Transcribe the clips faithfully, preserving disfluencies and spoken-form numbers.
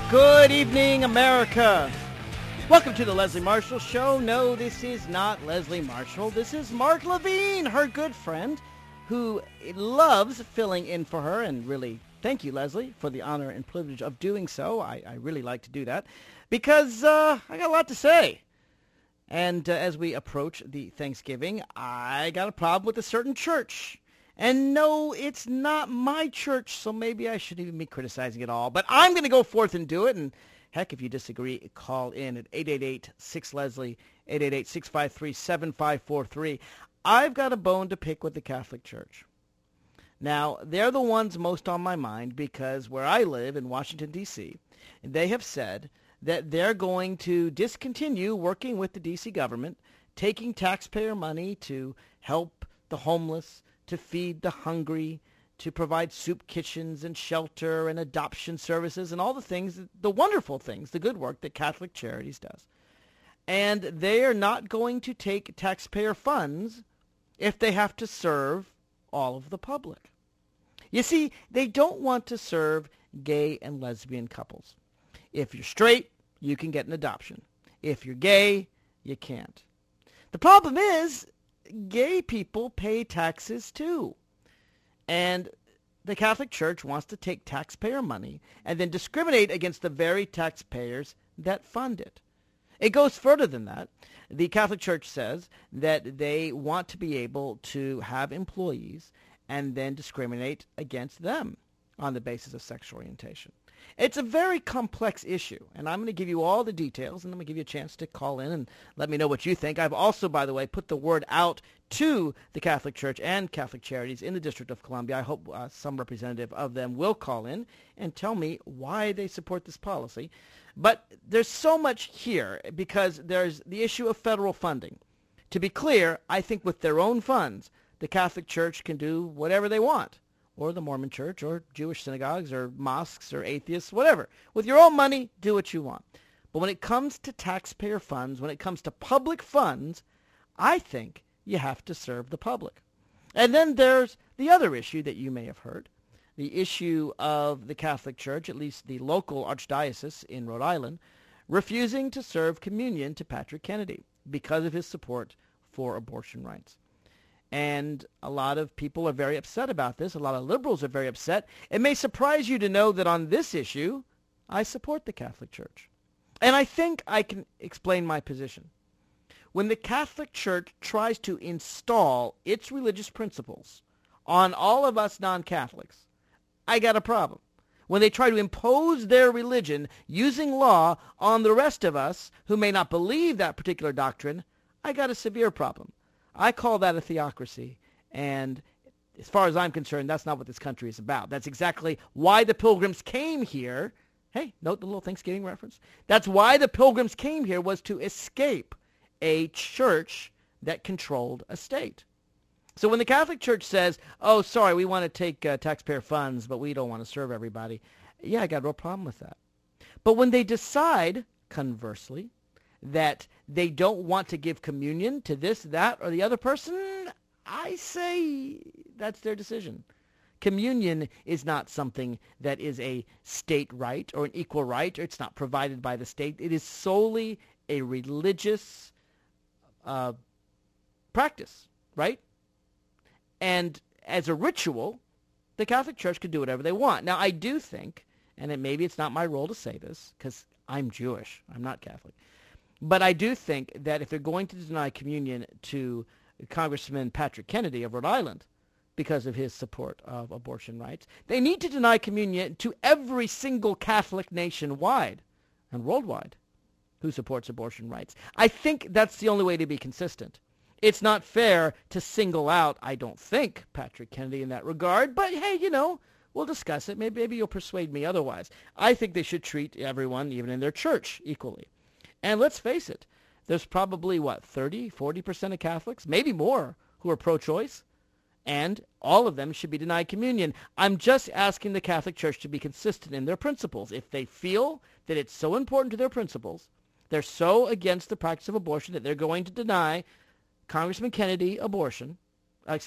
Good evening, America. Welcome to the Leslie Marshall Show. No, this is not Leslie Marshall. This is Mark Levine, her good friend, who loves filling in for her. And really, thank you, Leslie, for the honor and privilege of doing so. I, I really like to do that because uh, I got a lot to say. And uh, as we approach the Thanksgiving, I got a problem with a certain church. And no, it's not my church, so maybe I shouldn't even be criticizing it all. But I'm going to go forth and do it. And heck, if you disagree, call in at eight eight eight, six Leslie, eight eight eight, six five three, seven five four three. I've got a bone to pick with the Catholic Church. Now, they're the ones most on my mind because where I live in Washington, D C, they have said that they're going to discontinue working with the D C government, taking taxpayer money to help the homeless, to feed the hungry, to provide soup kitchens and shelter and adoption services and all the things, the wonderful things, the good work that Catholic Charities does. And they are not going to take taxpayer funds if they have to serve all of the public. You see, they don't want to serve gay and lesbian couples. If you're straight, you can get an adoption. If you're gay, you can't. The problem is, gay people pay taxes too. And the Catholic Church wants to take taxpayer money and then discriminate against the very taxpayers that fund it. It goes further than that. The Catholic Church says that they want to be able to have employees and then discriminate against them on the basis of sexual orientation. It's a very complex issue, and I'm going to give you all the details, and I'm going to give you a chance to call in and let me know what you think. I've also, by the way, put the word out to the Catholic Church and Catholic Charities in the District of Columbia. I hope uh, some representative of them will call in and tell me why they support this policy. But there's so much here because there's the issue of federal funding. To be clear, I think with their own funds, the Catholic Church can do whatever they want, or the Mormon Church, or Jewish synagogues, or mosques, or atheists, whatever. With your own money, do what you want. But when it comes to taxpayer funds, when it comes to public funds, I think you have to serve the public. And then there's the other issue that you may have heard, the issue of the Catholic Church, at least the local archdiocese in Rhode Island, refusing to serve communion to Patrick Kennedy because of his support for abortion rights. And a lot of people are very upset about this. A lot of liberals are very upset. It may surprise you to know that on this issue, I support the Catholic Church. And I think I can explain my position. When the Catholic Church tries to install its religious principles on all of us non-Catholics, I got a problem. When they try to impose their religion using law on the rest of us who may not believe that particular doctrine, I got a severe problem. I call that a theocracy, and as far as I'm concerned, that's not what this country is about. That's exactly why the Pilgrims came here. Hey, note the little Thanksgiving reference. That's why the Pilgrims came here, was to escape a church that controlled a state. So when the Catholic Church says, oh, sorry, we want to take uh, taxpayer funds, but we don't want to serve everybody, yeah, I got a real problem with that. But when they decide, conversely, that they don't want to give communion to this, that, or the other person, I say that's their decision. Communion is not something that is a state right or an equal right, or it's not provided by the state. It is solely a religious uh, practice, right? And as a ritual, the Catholic Church can do whatever they want. Now, I do think, and it, maybe it's not my role to say this, because I'm Jewish, I'm not Catholic, but I do think that if they're going to deny communion to Congressman Patrick Kennedy of Rhode Island because of his support of abortion rights, they need to deny communion to every single Catholic nationwide and worldwide who supports abortion rights. I think that's the only way to be consistent. It's not fair to single out, I don't think, Patrick Kennedy in that regard, but hey, you know, we'll discuss it. Maybe, maybe you'll persuade me otherwise. I think they should treat everyone, even in their church, equally. And let's face it, there's probably, what, thirty, forty percent of Catholics, maybe more, who are pro-choice, and all of them should be denied communion. I'm just asking the Catholic Church to be consistent in their principles. If they feel that it's so important to their principles, they're so against the practice of abortion that they're going to deny Congressman Kennedy abortion, uh,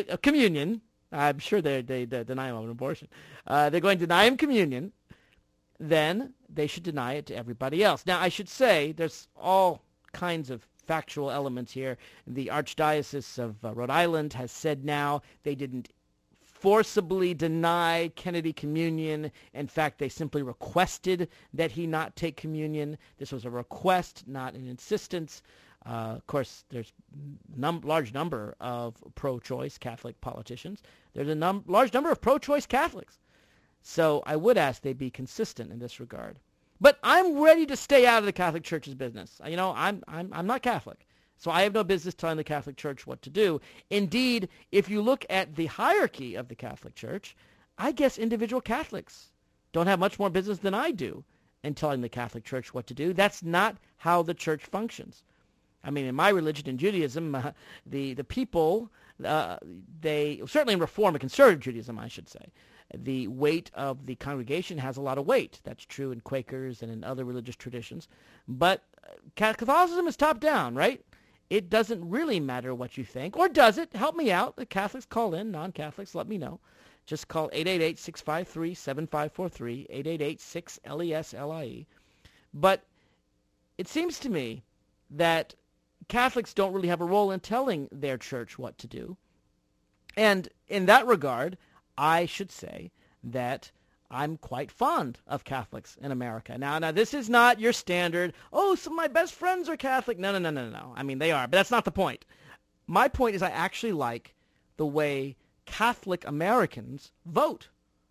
communion. I'm sure they they deny him an abortion. Uh, they're going to deny him communion. then they should deny it to everybody else. Now, I should say there's all kinds of factual elements here. The Archdiocese of uh, Rhode Island has said now they didn't forcibly deny Kennedy communion. In fact, they simply requested that he not take communion. This was a request, not an insistence. Uh, of course, there's a num- large number of pro-choice Catholic politicians. There's a num- large number of pro-choice Catholics. So I would ask they be consistent in this regard. But I'm ready to stay out of the Catholic Church's business. You know, I'm I'm I'm not Catholic, so I have no business telling the Catholic Church what to do. Indeed, if you look at the hierarchy of the Catholic Church, I guess individual Catholics don't have much more business than I do in telling the Catholic Church what to do. That's not how the Church functions. I mean, in my religion, in Judaism, uh, the the people, uh, they certainly in Reform and Conservative Judaism, I should say, the weight of the congregation has a lot of weight. That's true in Quakers and in other religious traditions. But Catholicism is top down, right? It doesn't really matter what you think. Or does it? Help me out. The Catholics call in. Non-Catholics, let me know. Just call eight eight eight, six five three, seven five four three, eight eight eight, six L E S L I E. But it seems to me that Catholics don't really have a role in telling their church what to do. And in that regard, I should say that I'm quite fond of Catholics in America. Now, now this is not your standard, oh, some of my best friends are Catholic. No, no, no, no, no. I mean, they are, but that's not the point. My point is I actually like the way Catholic Americans vote.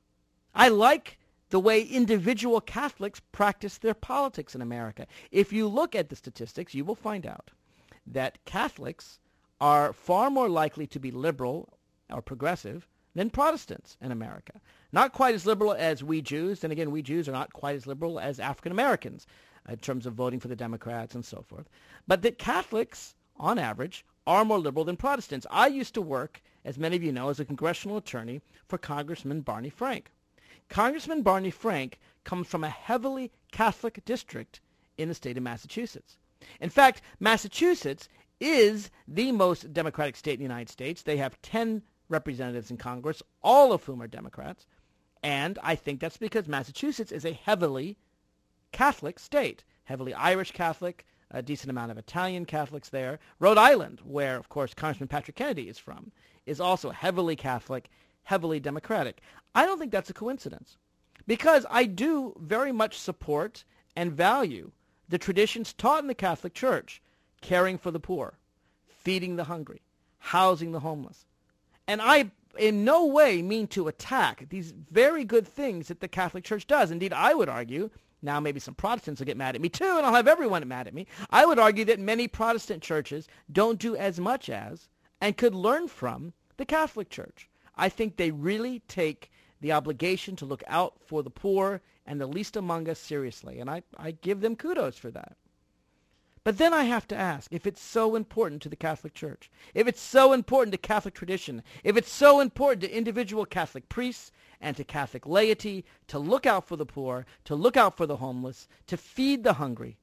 I like the way individual Catholics practice their politics in America. If you look at the statistics, you will find out that Catholics are far more likely to be liberal or progressive than Protestants in America. Not quite as liberal as we Jews, and again, we Jews are not quite as liberal as African Americans in terms of voting for the Democrats and so forth. But that Catholics, on average, are more liberal than Protestants. I used to work, as many of you know, as a congressional attorney for Congressman Barney Frank. Congressman Barney Frank comes from a heavily Catholic district in the state of Massachusetts. In fact, Massachusetts is the most Democratic state in the United States. They have ten representatives in Congress, all of whom are Democrats. And I think that's because Massachusetts is a heavily Catholic state, heavily Irish Catholic, a decent amount of Italian Catholics there. Rhode Island, where, of course, Congressman Patrick Kennedy is from, is also heavily Catholic, heavily Democratic. I don't think that's a coincidence, because I do very much support and value the traditions taught in the Catholic Church, caring for the poor, feeding the hungry, housing the homeless. And I in no way mean to attack these very good things that the Catholic Church does. Indeed, I would argue, now maybe some Protestants will get mad at me too, and I'll have everyone mad at me. I would argue that many Protestant churches don't do as much as and could learn from the Catholic Church. I think they really take the obligation to look out for the poor and the least among us seriously, and I, I give them kudos for that. But then I have to ask, if it's so important to the Catholic Church, if it's so important to Catholic tradition, if it's so important to individual Catholic priests and to Catholic laity to look out for the poor, to look out for the homeless, to feed the hungry,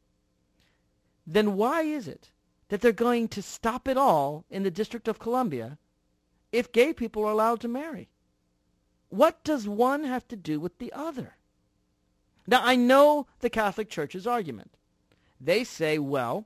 then why is it that they're going to stop it all in the District of Columbia if gay people are allowed to marry? What does one have to do with the other? Now, I know the Catholic Church's argument. They say, well,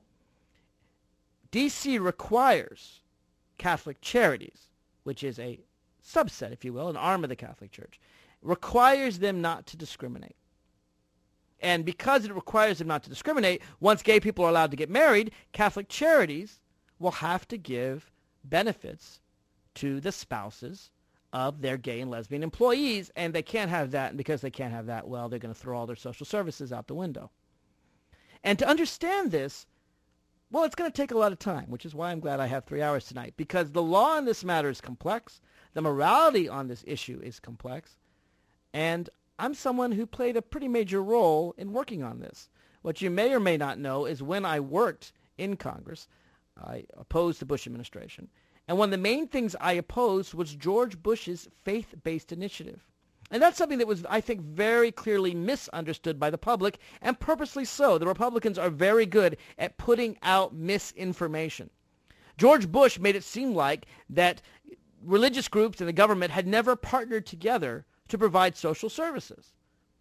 D C requires Catholic Charities, which is a subset, if you will, an arm of the Catholic Church, requires them not to discriminate. And because it requires them not to discriminate, once gay people are allowed to get married, Catholic Charities will have to give benefits to the spouses of their gay and lesbian employees, and they can't have that, and because they can't have that, well, they're going to throw all their social services out the window. And to understand this, well, it's going to take a lot of time, which is why I'm glad I have three hours tonight, because the law on this matter is complex, the morality on this issue is complex, and I'm someone who played a pretty major role in working on this. What you may or may not know is when I worked in Congress, I opposed the Bush administration, and one of the main things I opposed was George Bush's faith-based initiative. And that's something that was, I think, very clearly misunderstood by the public, and purposely so. The Republicans are very good at putting out misinformation. George Bush made it seem like that religious groups and the government had never partnered together to provide social services.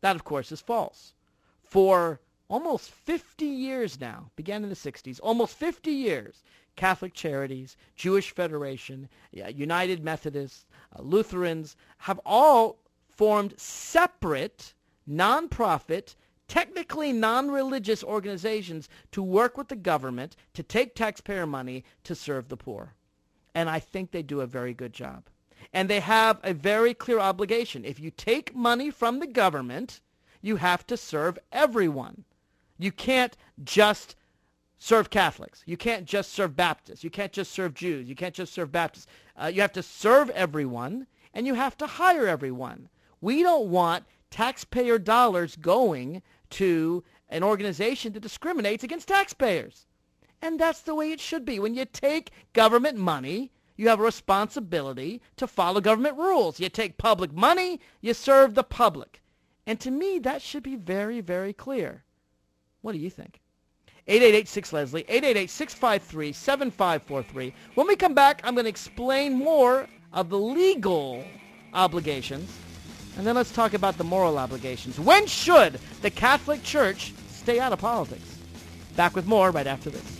That, of course, is false. For almost fifty years now, began in the sixties, almost fifty years, Catholic Charities, Jewish Federation, United Methodists, uh, Lutherans have all formed separate, nonprofit, technically non-religious organizations to work with the government to take taxpayer money to serve the poor. And I think they do a very good job. And they have a very clear obligation. If you take money from the government, you have to serve everyone. You can't just serve Catholics. You can't just serve Baptists. You can't just serve Jews. You can't just serve Baptists. Uh, you have to serve everyone, and you have to hire everyone. We don't want taxpayer dollars going to an organization that discriminates against taxpayers. And that's the way it should be. When you take government money, you have a responsibility to follow government rules. You take public money, you serve the public. And to me, that should be very, very clear. What do you think? eight eight eight six Leslie, eight eight eight six five three seven five four three. When we come back, I'm going to explain more of the legal obligations, and then let's talk about the moral obligations. When should the Catholic Church stay out of politics? Back with more right after this.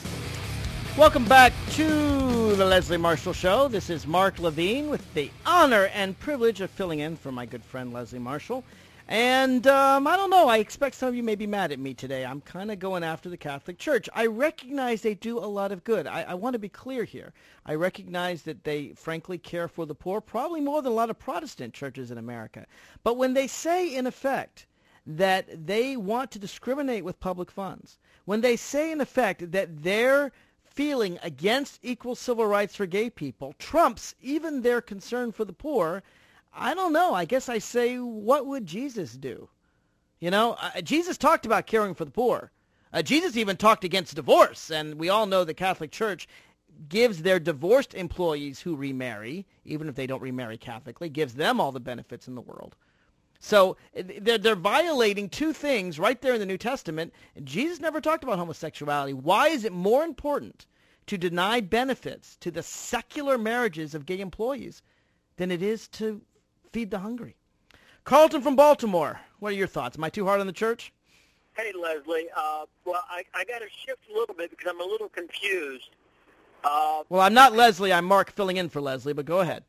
Welcome back to the Leslie Marshall Show. This is Mark Levine with the honor and privilege of filling in for my good friend Leslie Marshall. And um, I don't know, I expect some of you may be mad at me today. I'm kind of going after the Catholic Church. I recognize they do a lot of good. I, I want to be clear here. I recognize that they frankly care for the poor, probably more than a lot of Protestant churches in America. But when they say, in effect, that they want to discriminate with public funds, when they say, in effect, that their feeling against equal civil rights for gay people trumps even their concern for the poor, I don't know. I guess I say, what would Jesus do? You know, uh, Jesus talked about caring for the poor. Uh, Jesus even talked against divorce, and we all know the Catholic Church gives their divorced employees who remarry, even if they don't remarry Catholically, gives them all the benefits in the world. So they're, they're violating two things right there in the New Testament. Jesus never talked about homosexuality. Why is it more important to deny benefits to the secular marriages of gay employees than it is to feed the hungry? Carlton from Baltimore, what are your thoughts? Am I too hard on the church? Hey, Leslie. Uh, well, I, I got to shift a little bit because I'm a little confused. Uh, well, I'm not Leslie. I'm Mark filling in for Leslie, but go ahead.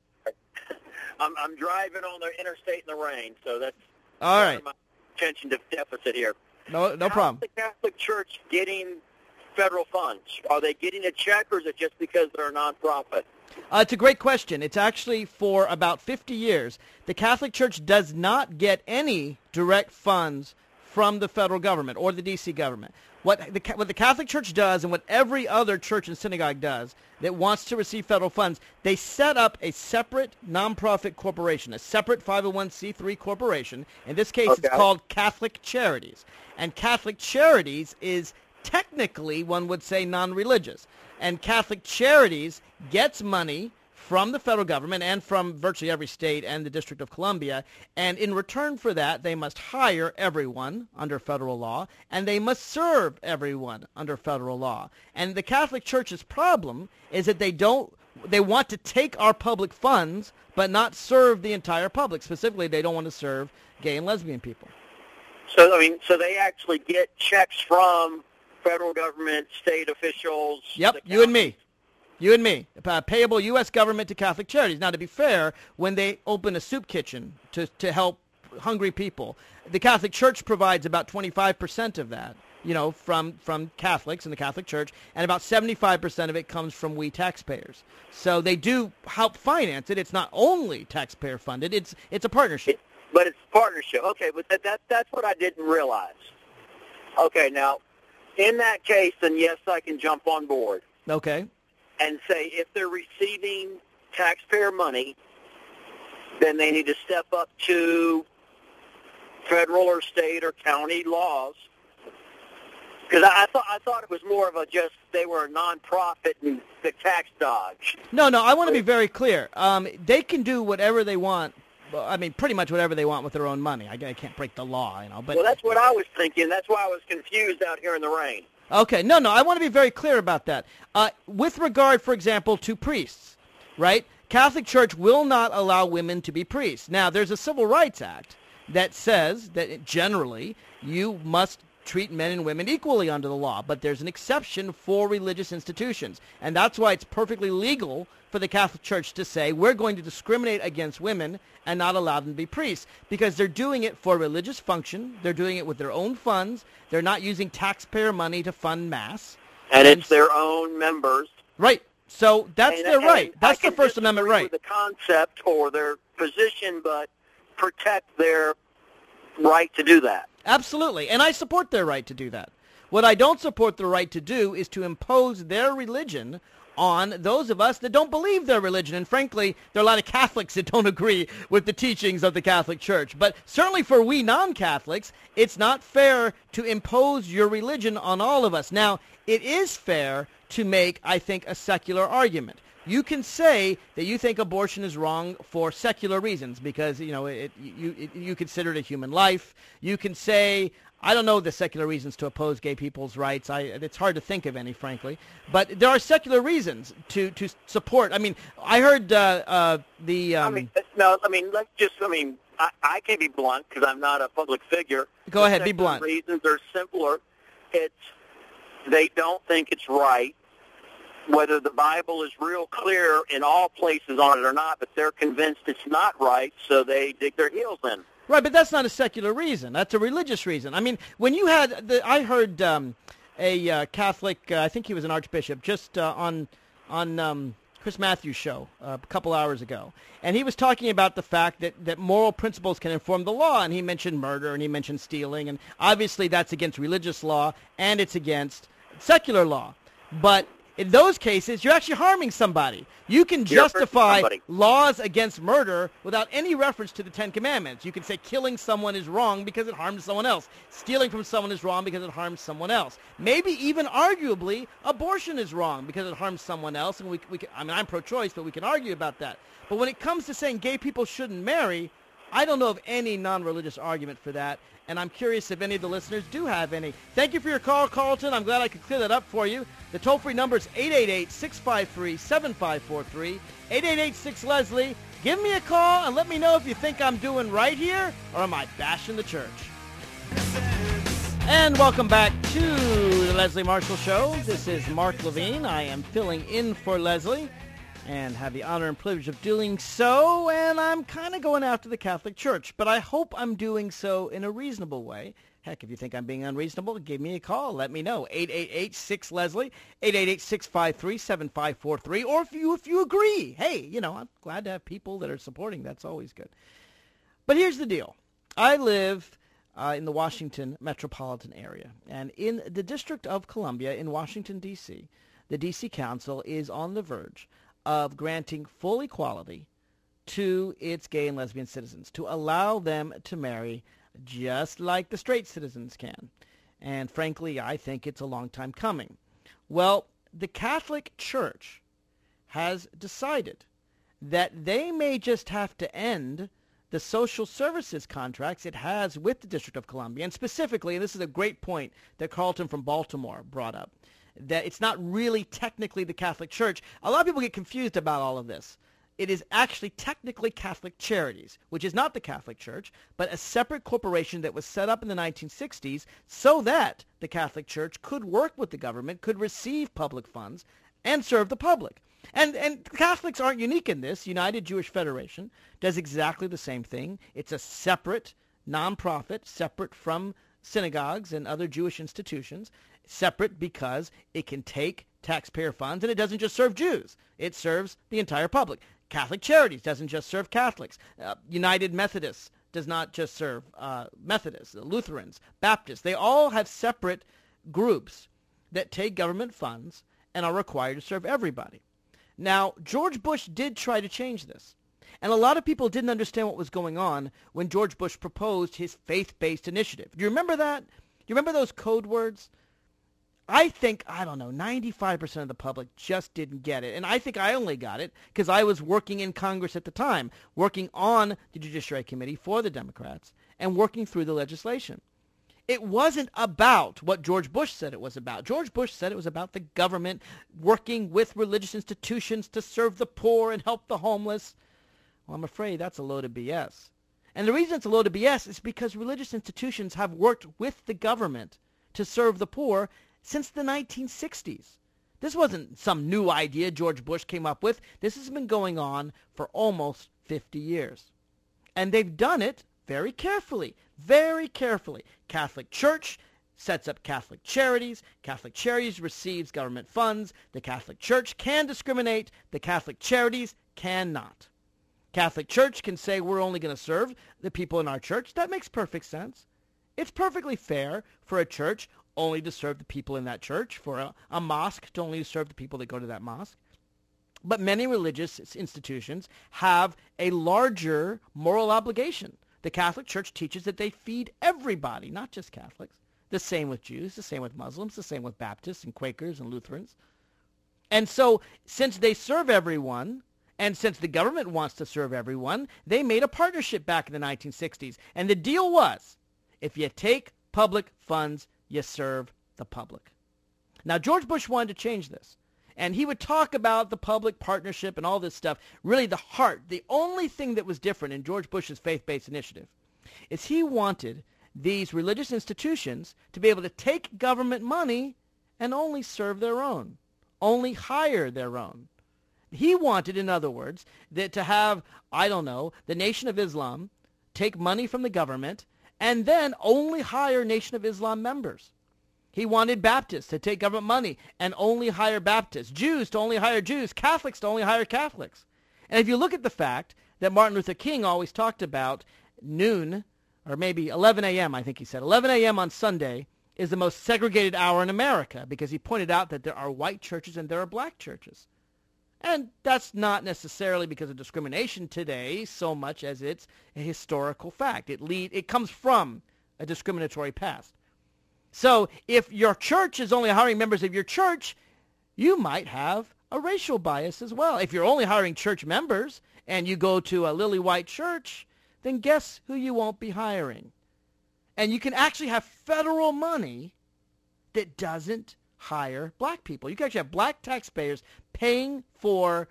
I'm, I'm driving on the interstate in the rain, so that's all right. My attention to deficit here. No, no How problem. is the Catholic Church getting federal funds? Are they getting a check, or is it just because they're a nonprofit? Uh, it's a great question. It's actually for about fifty years. The Catholic Church does not get any direct funds from the federal government or the D C government. What the, what the Catholic Church does, and what every other church and synagogue does that wants to receive federal funds, they set up a separate nonprofit corporation, a separate five oh one c three corporation. In this case, Okay. it's called Catholic Charities. And Catholic Charities is technically, one would say, non-religious. And Catholic Charities gets money from the federal government and from virtually every state and the District of Columbia, and in return for that, they must hire everyone under federal law, and they must serve everyone under federal law. And the Catholic Church's problem is that they don't, they want to take our public funds, but not serve the entire public. Specifically, they don't want to serve gay and lesbian people. So, I mean, so they actually get checks from federal government, state officials. Yep, you and me. You and me, uh, payable U S government to Catholic Charities. Now, to be fair, when they open a soup kitchen to, to help hungry people, the Catholic Church provides about twenty-five percent of that, you know, from, from Catholics in the Catholic Church, and about seventy-five percent of it comes from we taxpayers. So they do help finance it. It's not only taxpayer funded. It's it's a partnership. It, but it's a partnership. Okay, but that, that that's what I didn't realize. Okay, now, in that case, then yes, I can jump on board. Okay. And say if they're receiving taxpayer money, then they need to step up to federal or state or county laws. Because I, I thought I thought it was more of a just they were a nonprofit and the tax dodge. No, no, I want to be very clear. Um, they can do whatever they want. Well, I mean, pretty much whatever they want with their own money. I, I can't break the law, you know. But well, that's what I was thinking. That's why I was confused out here in the rain. Okay, no, no, I want to be very clear about that. Uh, with regard, for example, to priests, right? Catholic Church will not allow women to be priests. Now, there's a Civil Rights Act that says that generally you must treat men and women equally under the law, but there's an exception for religious institutions. And that's why it's perfectly legal for the Catholic Church to say we're going to discriminate against women and not allow them to be priests, because they're doing it for religious function. They're doing it with their own funds. They're not using taxpayer money to fund Mass. And, and it's their own members. Right. So that's and, their and right. That's I the First Amendment right. With the concept or their position, but protect their right to do that. Absolutely. And I support their right to do that. What I don't support the right to do is to impose their religion on those of us that don't believe their religion. And frankly, there are a lot of Catholics that don't agree with the teachings of the Catholic Church. But certainly for we non-Catholics, it's not fair to impose your religion on all of us. Now, it is fair to make, I think, a secular argument. You can say that you think abortion is wrong for secular reasons because, you know, it, you it, you consider it a human life. You can say, I don't know the secular reasons to oppose gay people's rights. I, it's hard to think of any, frankly. But there are secular reasons to, to support. I mean, I heard uh, uh, the... Um, I mean, no, I mean, let's just, I mean, I, I can be blunt because I'm not a public figure. Go the ahead, be blunt. Reasons are simpler. It's, they don't think it's right. Whether the Bible is real clear in all places on it or not, but they're convinced it's not right, so they dig their heels in. Right, but that's not a secular reason. That's a religious reason. I mean, when you had, the, I heard um, a uh, Catholic, uh, I think he was an archbishop, just uh, on on um, Chris Matthews' show uh, a couple hours ago, and he was talking about the fact that, that moral principles can inform the law, and he mentioned murder, and he mentioned stealing, and obviously that's against religious law, and it's against secular law. But in those cases, you're actually harming somebody. You can justify laws against murder without any reference to the Ten Commandments. You can say killing someone is wrong because it harms someone else. Stealing from someone is wrong because it harms someone else. Maybe even arguably, abortion is wrong because it harms someone else. And we, we can, I mean, I'm pro-choice, but we can argue about that. But when it comes to saying gay people shouldn't marry, I don't know of any non-religious argument for that. And I'm curious if any of the listeners do have any. Thank you for your call, Carlton. I'm glad I could clear that up for you. The toll-free number is eight eight eight, six five three, seven five four three, eight eight eight, six, Leslie. Give me a call and let me know if you think I'm doing right here or am I bashing the church. And welcome back to the Leslie Marshall Show. This is Mark Levine. I am filling in for Leslie and have the honor and privilege of doing so, and I'm kind of going after the Catholic Church, but I hope I'm doing so in a reasonable way. Heck, if you think I'm being unreasonable, give me a call. Let me know. eight eight eight, six, Leslie, eight eight eight, six five three, seven five four three, or if you if you agree, hey, you know, I'm glad to have people that are supporting. That's always good. But here's the deal. I live uh, in the Washington metropolitan area, and in the District of Columbia in Washington, D C, the D C Council is on the verge of granting full equality to its gay and lesbian citizens, to allow them to marry just like the straight citizens can. And frankly, I think it's a long time coming. Well, the Catholic Church has decided that they may just have to end the social services contracts it has with the District of Columbia. And specifically, and this is a great point that Carlton from Baltimore brought up, that it's not really technically the Catholic Church. A lot of people get confused about all of this. It is actually technically Catholic Charities, which is not the Catholic Church, but a separate corporation that was set up in the nineteen sixties so that the Catholic Church could work with the government, could receive public funds, and serve the public. And and Catholics aren't unique in this. United Jewish Federation does exactly the same thing. It's a separate nonprofit, separate from synagogues and other Jewish institutions, separate because it can take taxpayer funds, and it doesn't just serve Jews. It serves the entire public. Catholic Charities doesn't just serve Catholics. Uh, United Methodists does not just serve uh, Methodists, Lutherans, Baptists. They all have separate groups that take government funds and are required to serve everybody. Now, George Bush did try to change this. And a lot of people didn't understand what was going on when George Bush proposed his faith-based initiative. Do you remember that? Do you remember those code words? I think, I don't know, ninety-five percent of the public just didn't get it. And I think I only got it because I was working in Congress at the time, working on the Judiciary Committee for the Democrats and working through the legislation. It wasn't about what George Bush said it was about. George Bush said it was about the government working with religious institutions to serve the poor and help the homeless. Well, I'm afraid that's a load of B S. And the reason it's a load of B S is because religious institutions have worked with the government to serve the poor since the nineteen sixties. This wasn't some new idea George Bush came up with. This has been going on for almost fifty years. And they've done it very carefully, very carefully. Catholic Church sets up Catholic charities. Catholic charities receives government funds. The Catholic Church can discriminate. The Catholic charities cannot. Catholic Church can say we're only going to serve the people in our church. That makes perfect sense. It's perfectly fair for a church only to serve the people in that church, for a, a mosque to only serve the people that go to that mosque. But many religious institutions have a larger moral obligation. The Catholic Church teaches that they feed everybody, not just Catholics. The same with Jews, the same with Muslims, the same with Baptists and Quakers and Lutherans. And so since they serve everyone, and since the government wants to serve everyone, they made a partnership back in the nineteen sixties. And the deal was, if you take public funds, you serve the public. Now, George Bush wanted to change this. And he would talk about the public partnership and all this stuff. Really, the heart, the only thing that was different in George Bush's faith-based initiative is he wanted these religious institutions to be able to take government money and only serve their own, only hire their own. He wanted, in other words, that to have, I don't know, the Nation of Islam take money from the government and then only hire Nation of Islam members. He wanted Baptists to take government money and only hire Baptists, Jews to only hire Jews, Catholics to only hire Catholics. And if you look at the fact that Martin Luther King always talked about noon, or maybe eleven a.m., I think he said, eleven a.m. on Sunday is the most segregated hour in America, because he pointed out that there are white churches and there are black churches. And that's not necessarily because of discrimination today so much as it's a historical fact. It lead, it comes from a discriminatory past. So if your church is only hiring members of your church, you might have a racial bias as well. If you're only hiring church members and you go to a lily white church, then guess who you won't be hiring? And you can actually have federal money that doesn't hire black people. You can actually have black taxpayers paying for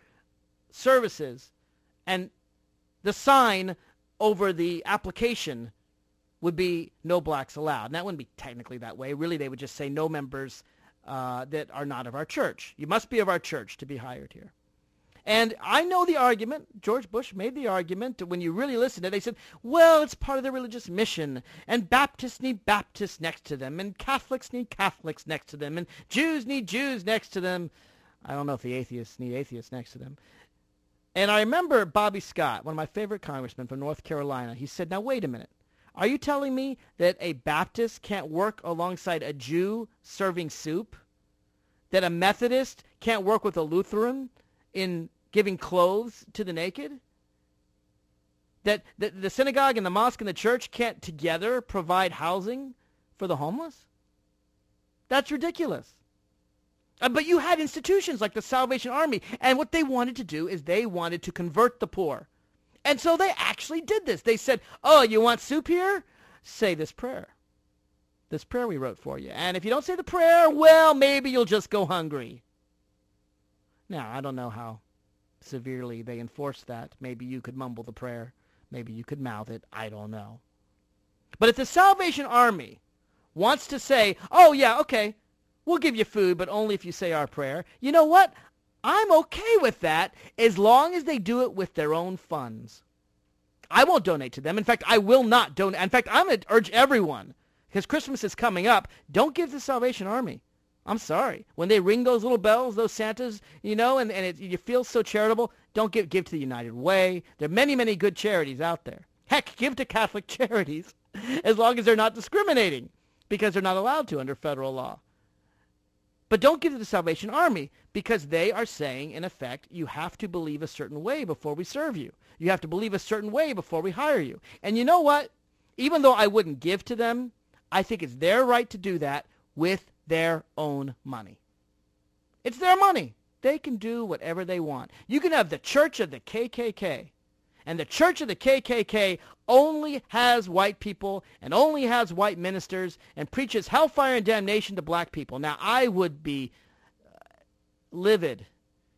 services, and the sign over the application would be no blacks allowed. And that wouldn't be technically that way. Really, they would just say no members uh, that are not of our church. You must be of our church to be hired here. And I know the argument. George Bush made the argument that when you really listen to it, they said, well, it's part of the religious mission, and Baptists need Baptists next to them, and Catholics need Catholics next to them, and Jews need Jews next to them. I don't know if the atheists need atheists next to them. And I remember Bobby Scott, one of my favorite congressmen from North Carolina, he said, now wait a minute. Are you telling me that a Baptist can't work alongside a Jew serving soup? That a Methodist can't work with a Lutheran in giving clothes to the naked? That the, the synagogue and the mosque and the church can't together provide housing for the homeless? That's ridiculous. Uh, but you had institutions like the Salvation Army, and what they wanted to do is they wanted to convert the poor. And so they actually did this. They said, oh, you want soup here? Say this prayer. This prayer we wrote for you. And if you don't say the prayer, well, maybe you'll just go hungry. Now, I don't know how severely they enforced that. Maybe you could mumble the prayer. Maybe you could mouth it. I don't know. But if the Salvation Army wants to say, oh, yeah, okay, we'll give you food, but only if you say our prayer, you know what? I'm okay with that as long as they do it with their own funds. I won't donate to them. In fact, I will not donate. In fact, I'm going to urge everyone, because Christmas is coming up, don't give to the Salvation Army. I'm sorry. When they ring those little bells, those Santas, you know, and, and it, you feel so charitable, don't give, give to the United Way. There are many, many good charities out there. Heck, give to Catholic charities as long as they're not discriminating, because they're not allowed to under federal law. But don't give to the Salvation Army, because they are saying, in effect, you have to believe a certain way before we serve you. You have to believe a certain way before we hire you. And you know what? Even though I wouldn't give to them, I think it's their right to do that with their own money. It's their money. They can do whatever they want. You can have the Church of the K K K. And the Church of the K K K only has white people and only has white ministers and preaches hellfire and damnation to black people. Now, I would be uh, livid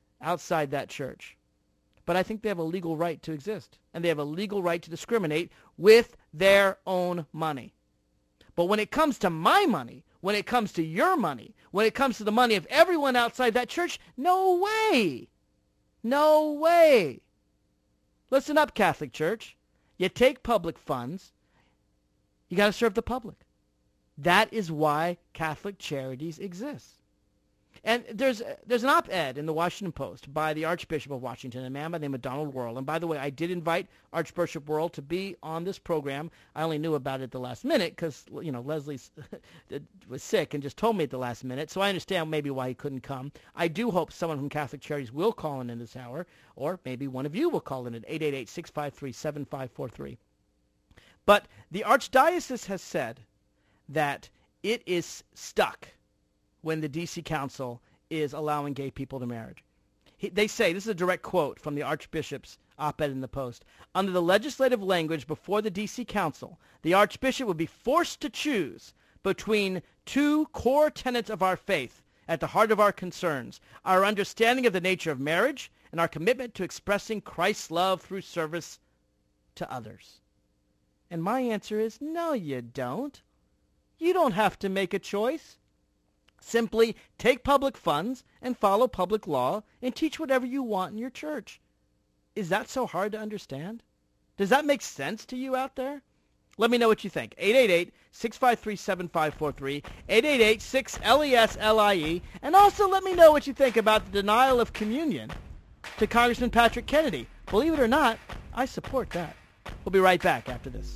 outside that church. But I think they have a legal right to exist. And they have a legal right to discriminate with their own money. But when it comes to my money, when it comes to your money, when it comes to the money of everyone outside that church, no way. No way. Listen up, Catholic Church. You take public funds, you got to serve the public. That is why Catholic Charities exists. And there's there's an op-ed in the Washington Post by the Archbishop of Washington, a man by the name of Donald Wuerl. And by the way, I did invite Archbishop Wuerl to be on this program. I only knew about it at the last minute because, you know, Leslie was sick and just told me at the last minute. So I understand maybe why he couldn't come. I do hope someone from Catholic Charities will call in in this hour, or maybe one of you will call in at eight eight eight, six five three, seven five four three. But the Archdiocese has said that it is stuck when the D C Council is allowing gay people to marry. He, they say, this is a direct quote from the Archbishop's op-ed in the Post, under the legislative language before the D C Council, the Archbishop would be forced to choose between two core tenets of our faith at the heart of our concerns, our understanding of the nature of marriage and our commitment to expressing Christ's love through service to others. And my answer is, no, you don't. You don't have to make a choice. Simply take public funds and follow public law and teach whatever you want in your church. Is that so hard to understand? Does that make sense to you out there? Let me know what you think. eight eight eight, six five three, seven five four three, eight eight eight, six L E S L I E, and also let me know what you think about the denial of communion to Congressman Patrick Kennedy. Believe it or not, I support that. We'll be right back after this.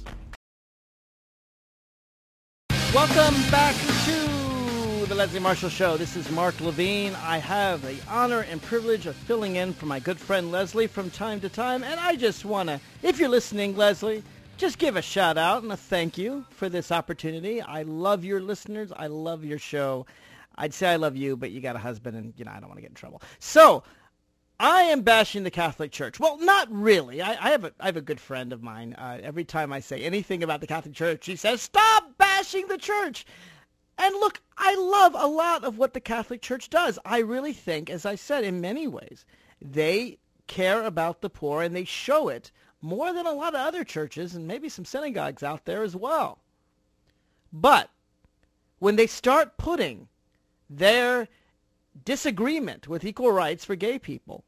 Welcome back to the Leslie Marshall Show. This is Mark Levine. I have the honor and privilege of filling in for my good friend Leslie from time to time, and I just want to, if you're listening, Leslie, just give a shout out and a thank you for this opportunity. I love your listeners. I love your show. I'd say I love you, but you got a husband, and you know I don't want to get in trouble. So I am bashing the Catholic Church. Well, not really. I, I have a I have a good friend of mine. Uh, every time I say anything about the Catholic Church, he says, "Stop bashing the church." And look, I love a lot of what the Catholic Church does. I really think, as I said, in many ways, they care about the poor, and they show it more than a lot of other churches, and maybe some synagogues out there as well. But when they start putting their disagreement with equal rights for gay people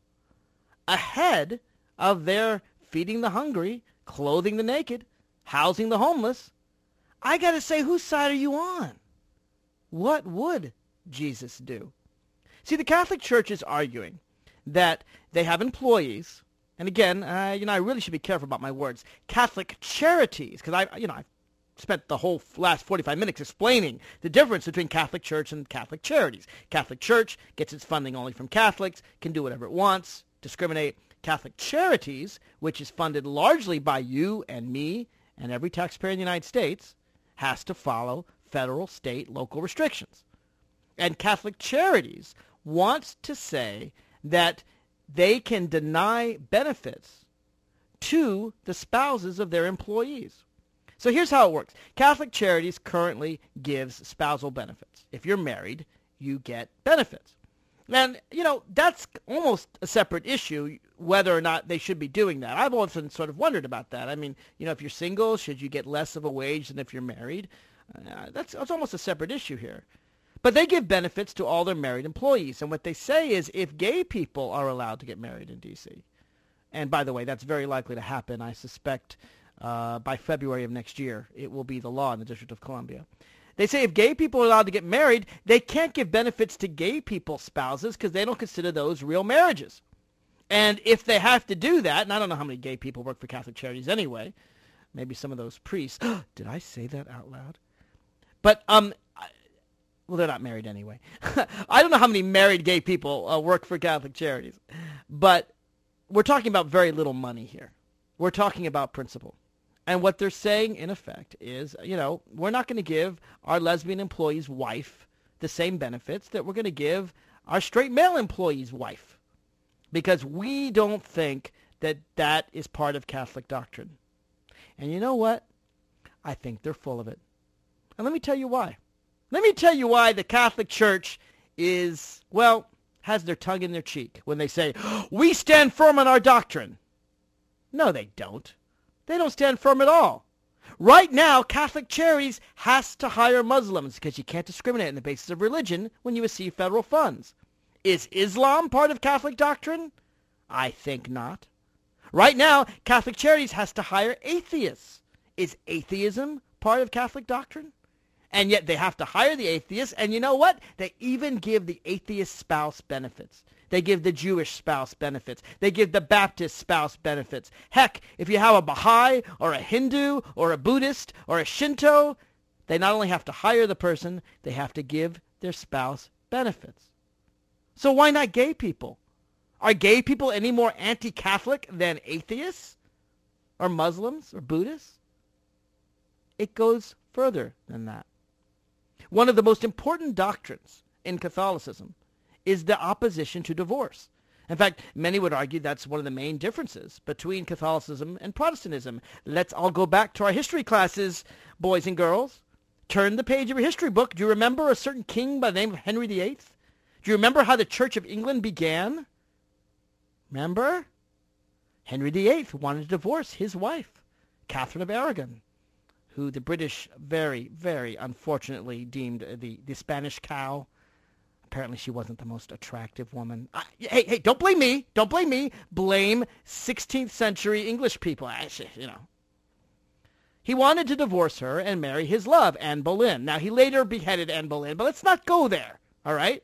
ahead of their feeding the hungry, clothing the naked, housing the homeless, I got to say, whose side are you on? What would Jesus do? See, the Catholic Church is arguing that they have employees, and again, uh, you know, I really should be careful about my words, Catholic charities, because I, you know, I've spent the whole last forty-five minutes explaining the difference between Catholic Church and Catholic charities. Catholic Church gets its funding only from Catholics, can do whatever it wants, discriminate. Catholic charities, which is funded largely by you and me and every taxpayer in the United States, has to follow federal, state, local restrictions. And Catholic charities wants to say that they can deny benefits to the spouses of their employees. So here's how it works. Catholic Charities currently gives spousal benefits. If you're married, you get benefits. And, you know, that's almost a separate issue, whether or not they should be doing that. I've often sort of wondered about that. I mean, you know, if you're single, should you get less of a wage than if you're married? Uh, that's, that's almost a separate issue here. But they give benefits to all their married employees. And what they say is if gay people are allowed to get married in D C, and by the way, that's very likely to happen, I suspect uh, by February of next year, it will be the law in the District of Columbia. They say if gay people are allowed to get married, they can't give benefits to gay people's spouses because they don't consider those real marriages. And if they have to do that, and I don't know how many gay people work for Catholic Charities anyway, maybe some of those priests. Did I say that out loud? But, um, well, they're not married anyway. I don't know how many married gay people uh, work for Catholic Charities. But we're talking about very little money here. We're talking about principle. And what they're saying, in effect, is, you know, we're not going to give our lesbian employee's wife the same benefits that we're going to give our straight male employee's wife, because we don't think that that is part of Catholic doctrine. And you know what? I think they're full of it. And let me tell you why. Let me tell you why the Catholic Church is, well, has their tongue in their cheek when they say, we stand firm on our doctrine. No, they don't. They don't stand firm at all. Right now, Catholic Charities has to hire Muslims because you can't discriminate on the basis of religion when you receive federal funds. Is Islam part of Catholic doctrine? I think not. Right now, Catholic Charities has to hire atheists. Is atheism part of Catholic doctrine? And yet they have to hire the atheists, and you know what? They even give the atheist spouse benefits. They give the Jewish spouse benefits. They give the Baptist spouse benefits. Heck, if you have a Baha'i or a Hindu or a Buddhist or a Shinto, they not only have to hire the person, they have to give their spouse benefits. So why not gay people? Are gay people any more anti-Catholic than atheists or Muslims or Buddhists? It goes further than that. One of the most important doctrines in Catholicism is the opposition to divorce. In fact, many would argue that's one of the main differences between Catholicism and Protestantism. Let's all go back to our history classes, boys and girls. Turn the page of your history book. Do you remember a certain king by the name of Henry the Eighth? Do you remember how the Church of England began? Remember? Henry the Eighth wanted to divorce his wife, Catherine of Aragon, who the British very, very unfortunately deemed the, the Spanish cow. Apparently she wasn't the most attractive woman. I, hey, hey, don't blame me. Don't blame me. Blame sixteenth century English people. Actually, you know. He wanted to divorce her and marry his love, Anne Boleyn. Now, he later beheaded Anne Boleyn, but let's not go there, all right?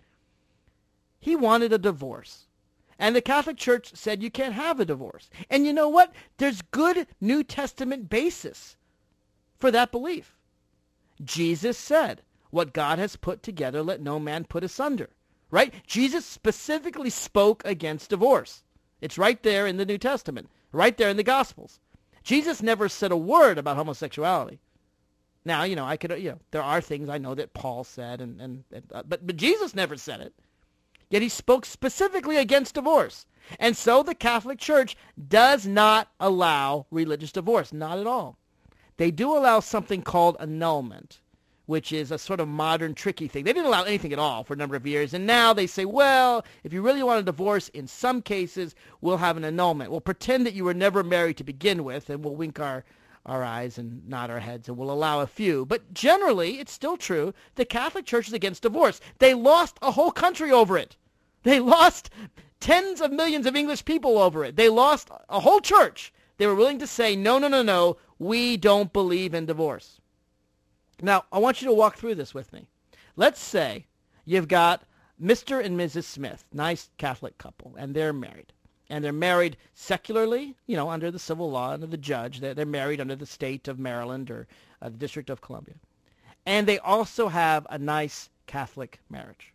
He wanted a divorce. And the Catholic Church said you can't have a divorce. And you know what? There's good New Testament basis for that belief. Jesus said, what God has put together, let no man put asunder. Right? Jesus specifically spoke against divorce. It's right there in the New Testament, right there in the Gospels. Jesus never said a word about homosexuality. Now, you know, I could, you know, there are things I know that Paul said, and, and, and uh, but, but Jesus never said it. Yet he spoke specifically against divorce. And so the Catholic Church does not allow religious divorce, not at all. They do allow something called annulment, which is a sort of modern, tricky thing. They didn't allow anything at all for a number of years, and now they say, well, if you really want a divorce, in some cases, we'll have an annulment. We'll pretend that you were never married to begin with, and we'll wink our, our eyes and nod our heads, and we'll allow a few. But generally, it's still true, the Catholic Church is against divorce. They lost a whole country over it. They lost tens of millions of English people over it. They lost a whole church. They were willing to say, no, no, no, no, we don't believe in divorce. Now, I want you to walk through this with me. Let's say you've got Mister and Missus Smith, nice Catholic couple, and they're married. And they're married secularly, you know, under the civil law, under the judge. They're, they're married under the state of Maryland or uh, the District of Columbia. And they also have a nice Catholic marriage.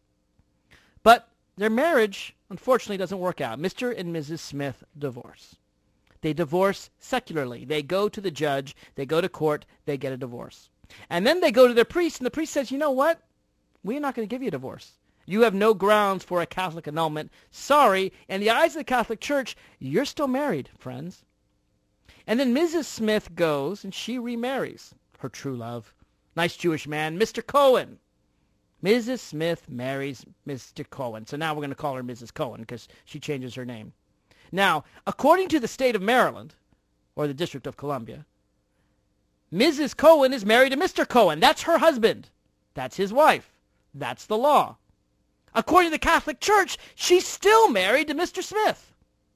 But their marriage, unfortunately, doesn't work out. Mister and Missus Smith divorce. They divorce secularly. They go to the judge. They go to court. They get a divorce. And then they go to their priest, and the priest says, you know what? We're not going to give you a divorce. You have no grounds for a Catholic annulment. Sorry, in the eyes of the Catholic Church, you're still married, friends. And then Missus Smith goes, and she remarries her true love. Nice Jewish man, Mister Cohen. Missus Smith marries Mister Cohen. So now we're going to call her Missus Cohen because she changes her name. Now, according to the state of Maryland, or the District of Columbia, Missus Cohen is married to Mister Cohen. That's her husband. That's his wife. That's the law. According to the Catholic Church, she's still married to Mister Smith.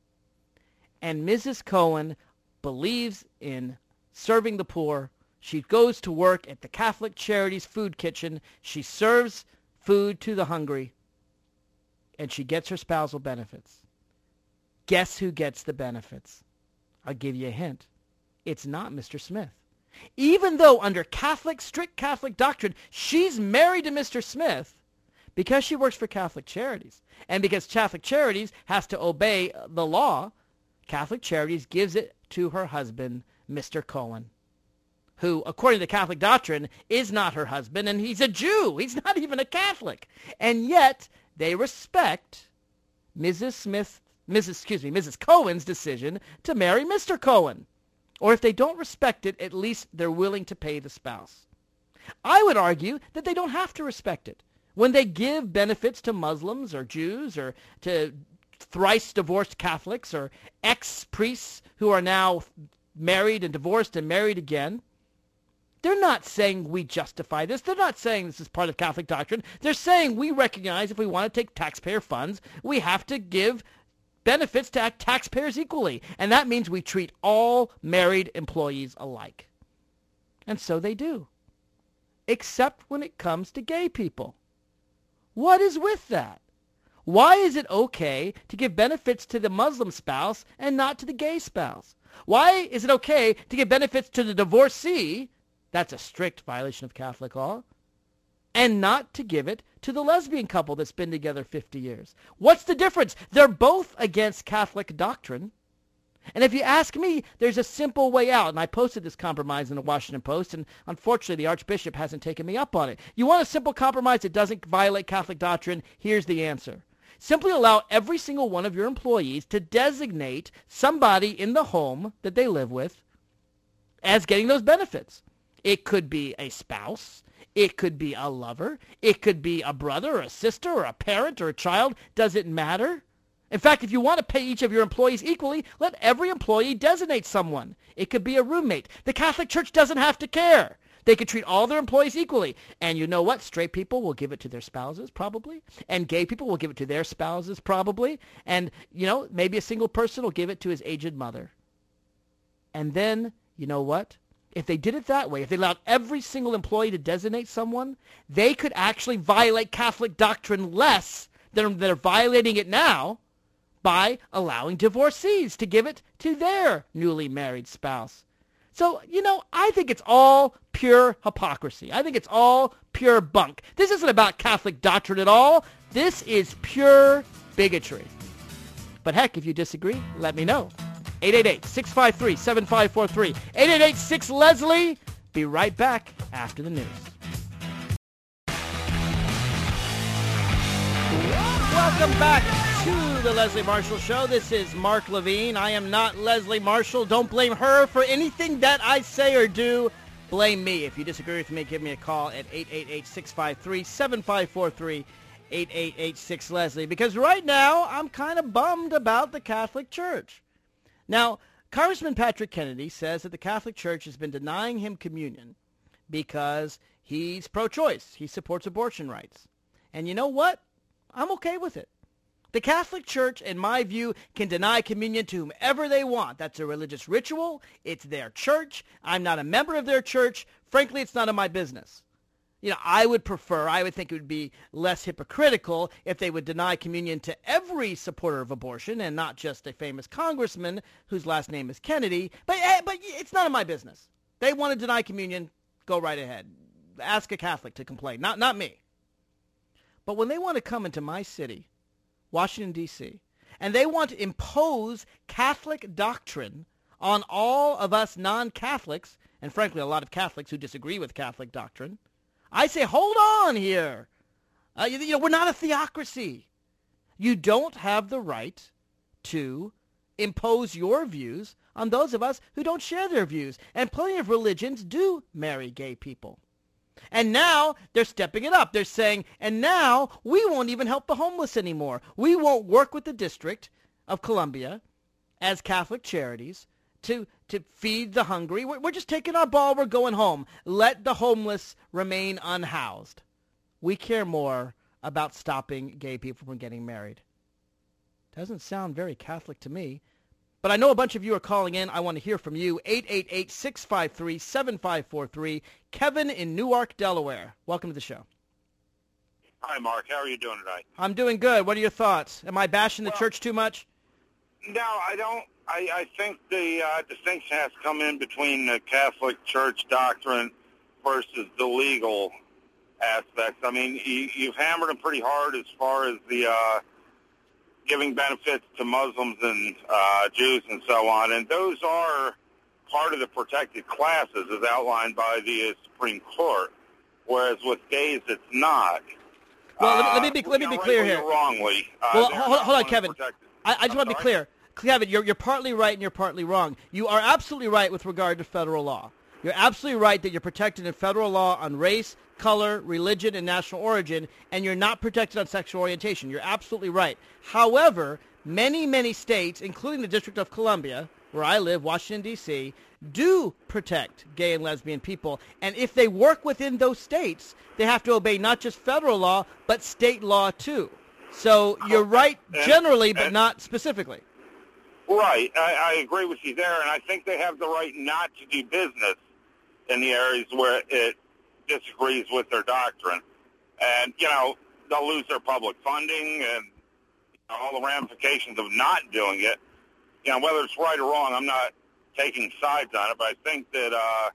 And Missus Cohen believes in serving the poor. She goes to work at the Catholic Charities food kitchen. She serves food to the hungry. And she gets her spousal benefits. Guess who gets the benefits? I'll give you a hint. It's not Mister Smith. Even though under Catholic, strict Catholic doctrine, she's married to Mister Smith, because she works for Catholic Charities, and because Catholic Charities has to obey the law, Catholic Charities gives it to her husband, Mister Cohen, who, according to Catholic doctrine, is not her husband, and he's a Jew. He's not even a Catholic. And yet, they respect Missus Smith, Missus excuse me, Missus Cohen's decision to marry Mister Cohen. Or if they don't respect it, at least they're willing to pay the spouse. I would argue that they don't have to respect it. When they give benefits to Muslims or Jews or to thrice divorced Catholics or ex-priests who are now married and divorced and married again. They're not saying we justify this. They're not saying this is part of Catholic doctrine. They're saying we recognize if we want to take taxpayer funds, we have to give benefits to taxpayers equally. And that means we treat all married employees alike. And so they do. Except when it comes to gay people. What is with that? Why is it okay to give benefits to the Muslim spouse and not to the gay spouse? Why is it okay to give benefits to the divorcee, that's a strict violation of Catholic law, and not to give it to the lesbian couple that's been together fifty years? What's the difference? They're both against Catholic doctrine. And if you ask me, there's a simple way out. And I posted this compromise in the Washington Post, and unfortunately the Archbishop hasn't taken me up on it. You want a simple compromise that doesn't violate Catholic doctrine? Here's the answer. Simply allow every single one of your employees to designate somebody in the home that they live with as getting those benefits. It could be a spouse. It could be a lover. It could be a brother or a sister or a parent or a child. Does it matter? In fact, if you want to pay each of your employees equally, let every employee designate someone. It could be a roommate. The Catholic Church doesn't have to care. They could treat all their employees equally. And you know what? Straight people will give it to their spouses, probably. And gay people will give it to their spouses, probably. And, you know, maybe a single person will give it to his aged mother. And then, you know what? If they did it that way, if they allowed every single employee to designate someone, they could actually violate Catholic doctrine less than they're violating it now by allowing divorcees to give it to their newly married spouse. So, you know, I think it's all pure hypocrisy. I think it's all pure bunk. This isn't about Catholic doctrine at all. This is pure bigotry. But heck, if you disagree, let me know. eight eight eight, six five three, seven five four three. eight eight eight, six, Leslie. Be right back after the news. Welcome back to the Leslie Marshall Show. This is Mark Levine. I am not Leslie Marshall. Don't blame her for anything that I say or do. Blame me. If you disagree with me, give me a call at eight eight eight, six five three, seven five four three, eight eight eight, six, Leslie. Because right now, I'm kind of bummed about the Catholic Church. Now, Congressman Patrick Kennedy says that the Catholic Church has been denying him communion because he's pro-choice. He supports abortion rights. And you know what? I'm okay with it. The Catholic Church, in my view, can deny communion to whomever they want. That's a religious ritual. It's their church. I'm not a member of their church. Frankly, it's none of my business. You know, I would prefer, I would think it would be less hypocritical if they would deny communion to every supporter of abortion and not just a famous congressman whose last name is Kennedy. But, but it's none of my business. They want to deny communion, go right ahead. Ask a Catholic to complain, not, not me. But when they want to come into my city, Washington, D C, and they want to impose Catholic doctrine on all of us non-Catholics, and frankly a lot of Catholics who disagree with Catholic doctrine, I say, hold on here. Uh, you, you know, we're not a theocracy. You don't have the right to impose your views on those of us who don't share their views. And plenty of religions do marry gay people. And now they're stepping it up. They're saying, and now we won't even help the homeless anymore. We won't work with the District of Columbia as Catholic Charities to to feed the hungry. We're, we're just taking our ball. We're going home. Let the homeless remain unhoused. We care more about stopping gay people from getting married. Doesn't sound very Catholic to me. But I know a bunch of you are calling in. I want to hear from you. eight eight eight, six five three, seven five four three. Kevin in Newark, Delaware. Welcome to the show. Hi, Mark. How are you doing tonight? I'm doing good. What are your thoughts? Am I bashing the well, church too much? No, I don't. I, I think the uh, distinction has to come in between the Catholic Church doctrine versus the legal aspects. I mean, you, you've hammered them pretty hard as far as the uh, giving benefits to Muslims and uh, Jews and so on, and those are part of the protected classes as outlined by the uh, Supreme Court, whereas with gays it's not. Well, uh, let me be, let me be clear here. Wrongly. Uh, well, hold, hold on, Kevin. Protected. I, I just want to be clear. Kevin, you're, you're partly right and you're partly wrong. You are absolutely right with regard to federal law. You're absolutely right that you're protected in federal law on race, color, religion, and national origin, and you're not protected on sexual orientation. You're absolutely right. However, many, many states, including the District of Columbia, where I live, Washington, D C, do protect gay and lesbian people. And if they work within those states, they have to obey not just federal law, but state law, too. So you're right generally, but not specifically. Right. I, I agree with you there, and I think they have the right not to do business in the areas where it disagrees with their doctrine. And, you know, they'll lose their public funding and you know, all the ramifications of not doing it. You know, whether it's right or wrong, I'm not taking sides on it, but I think that, uh,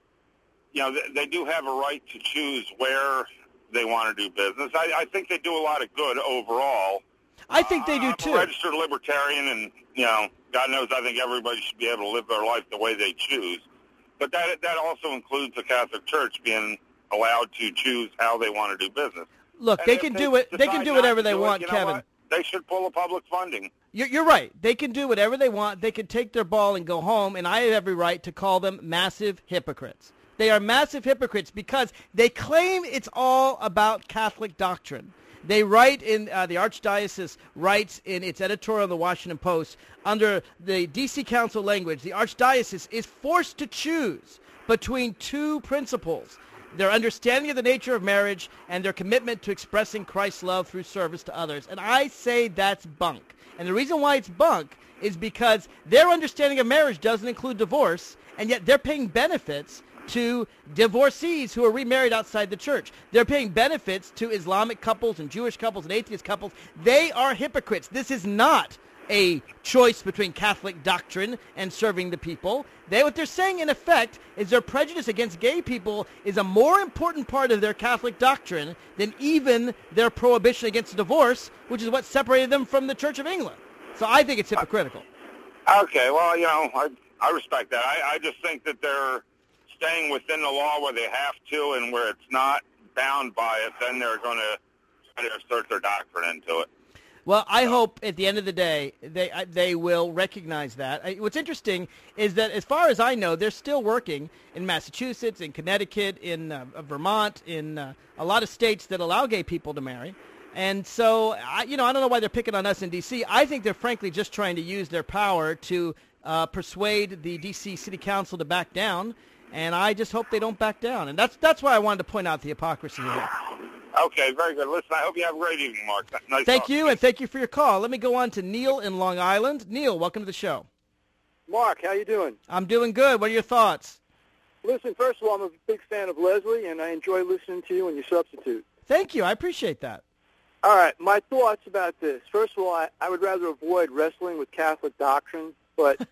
you know, they, they do have a right to choose where they want to do business. I, I think they do a lot of good overall. I think they do, uh, I'm too. a registered libertarian, and, you know, God knows I think everybody should be able to live their life the way they choose. But that that also includes the Catholic Church being allowed to choose how they want to do business. Look, And they if can they do it. They can decide do not whatever to they do it, want, you know Kevin. what? They should pull the public funding. You're, you're right. They can do whatever they want. They can take their ball and go home, and I have every right to call them massive hypocrites. They are massive hypocrites because they claim it's all about Catholic doctrine. They write in, uh, the Archdiocese writes in its editorial in the Washington Post, under the D C Council language, the Archdiocese is forced to choose between two principles: their understanding of the nature of marriage and their commitment to expressing Christ's love through service to others. And I say that's bunk. And the reason why it's bunk is because their understanding of marriage doesn't include divorce, and yet they're paying benefits to divorcees who are remarried outside the church. They're paying benefits to Islamic couples and Jewish couples and atheist couples. They are hypocrites. This is not a choice between Catholic doctrine and serving the people. They, what they're saying, in effect, is their prejudice against gay people is a more important part of their Catholic doctrine than even their prohibition against divorce, which is what separated them from the Church of England. So I think it's hypocritical. Okay, well, you know, I, I respect that. I, I just think that they're staying within the law where they have to, and where it's not bound by it, then they're going to try to assert their doctrine into it. Well, I hope at the end of the day they uh, they will recognize that. Uh, what's interesting is that, as far as I know, they're still working in Massachusetts, in Connecticut, in uh, Vermont, in uh, a lot of states that allow gay people to marry. And so, I, you know, I don't know why they're picking on us in D C. I think they're frankly just trying to use their power to uh, persuade the D C City Council to back down. And I just hope they don't back down. And that's that's why I wanted to point out the hypocrisy here. Okay, very good. Listen, I hope you have a great evening, Mark. Nice Thank talking. you, and thank you for your call. Let me go on to Neil in Long Island. Neil, welcome to the show. Mark, how you doing? I'm doing good. What are your thoughts? Listen, first of all, I'm a big fan of Leslie, and I enjoy listening to you and your substitute. Thank you. I appreciate that. All right, my thoughts about this. First of all, I, I would rather avoid wrestling with Catholic doctrine, but...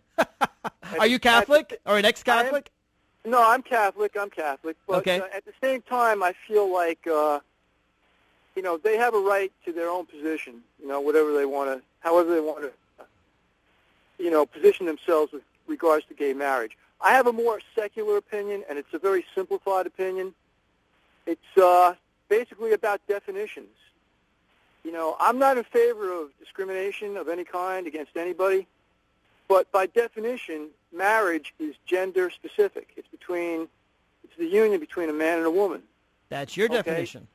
Are you Catholic or an ex-Catholic? Am, no, I'm Catholic. I'm Catholic. But okay. uh, at the same time, I feel like, uh, you know, they have a right to their own position, you know, whatever they want to, however they want to, you know, position themselves with regards to gay marriage. I have a more secular opinion, and it's a very simplified opinion. It's uh, basically about definitions. You know, I'm not in favor of discrimination of any kind against anybody, but by definition, marriage is gender specific. It's between, it's the union between a man and a woman. That's your okay? definition.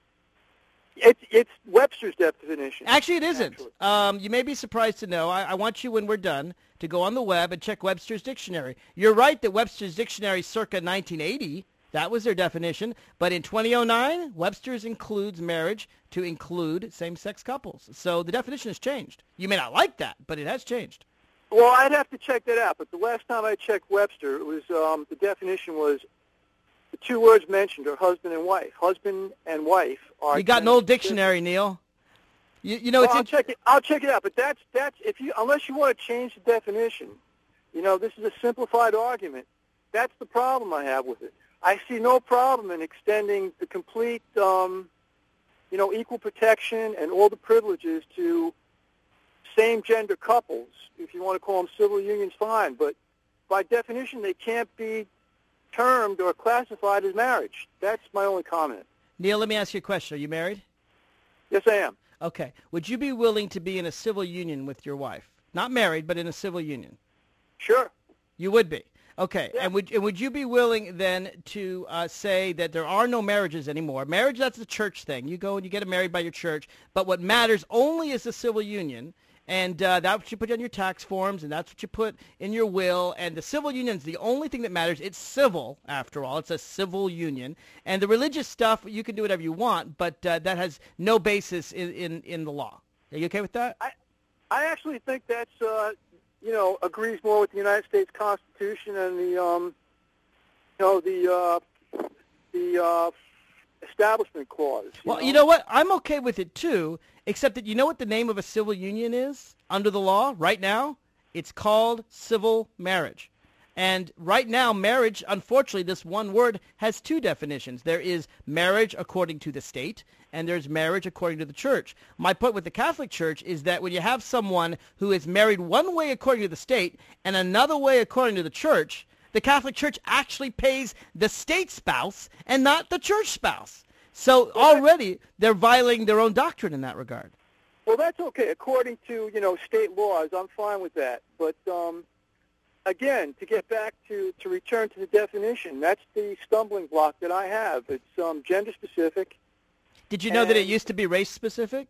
It's it's Webster's definition. Actually, it isn't. Actually. Um, you may be surprised to know. I, I want you, when we're done, to go on the web and check Webster's dictionary. You're right that Webster's dictionary circa nineteen eighty, that was their definition. But in twenty oh nine, Webster's includes marriage to include same-sex couples. So the definition has changed. You may not like that, but it has changed. Well, I'd have to check that out. But the last time I checked Webster, it was um, the definition was the two words mentioned are husband and wife. Husband and wife are. You got an old dictionary, Neil. You, you know, well, it's I'll in- check it. I'll check it out. But that's that's if you unless you want to change the definition, you know, this is a simplified argument. That's the problem I have with it. I see no problem in extending the complete, um, you know, equal protection and all the privileges to same-gender couples. If you want to call them civil unions, fine. But by definition, they can't be termed or classified as marriage. That's my only comment. Neil, let me ask you a question. Are you married? Yes, I am. Okay. Would you be willing to be in a civil union with your wife? Not married, but in a civil union. Sure. You would be. Okay. Yeah. And would and would you be willing then to uh, say that there are no marriages anymore? Marriage, that's a church thing. You go and you get married by your church. But what matters only is the civil union. And uh, that's what you put on your tax forms, and that's what you put in your will. And the civil union is the only thing that matters. It's civil, after all. It's a civil union. And the religious stuff, you can do whatever you want, but uh, that has no basis in, in, in the law. Are you okay with that? I, I actually think that's, uh, you know, agrees more with the United States Constitution and the, um, you know, the, uh, the uh, Establishment Clause. You well, know? you know what? I'm okay with it, too, except that you know what the name of a civil union is under the law right now? It's called civil marriage. And right now, marriage, unfortunately, this one word has two definitions. There is marriage according to the state, and there's marriage according to the church. My point with the Catholic Church is that when you have someone who is married one way according to the state and another way according to the church, the Catholic Church actually pays the state spouse and not the church spouse. So already they're violating their own doctrine in that regard. Well, that's okay. According to, you know, state laws, I'm fine with that. But, um, again, to get back to, to return to the definition, that's the stumbling block that I have. It's um, gender-specific. Did you know that it used to be race-specific?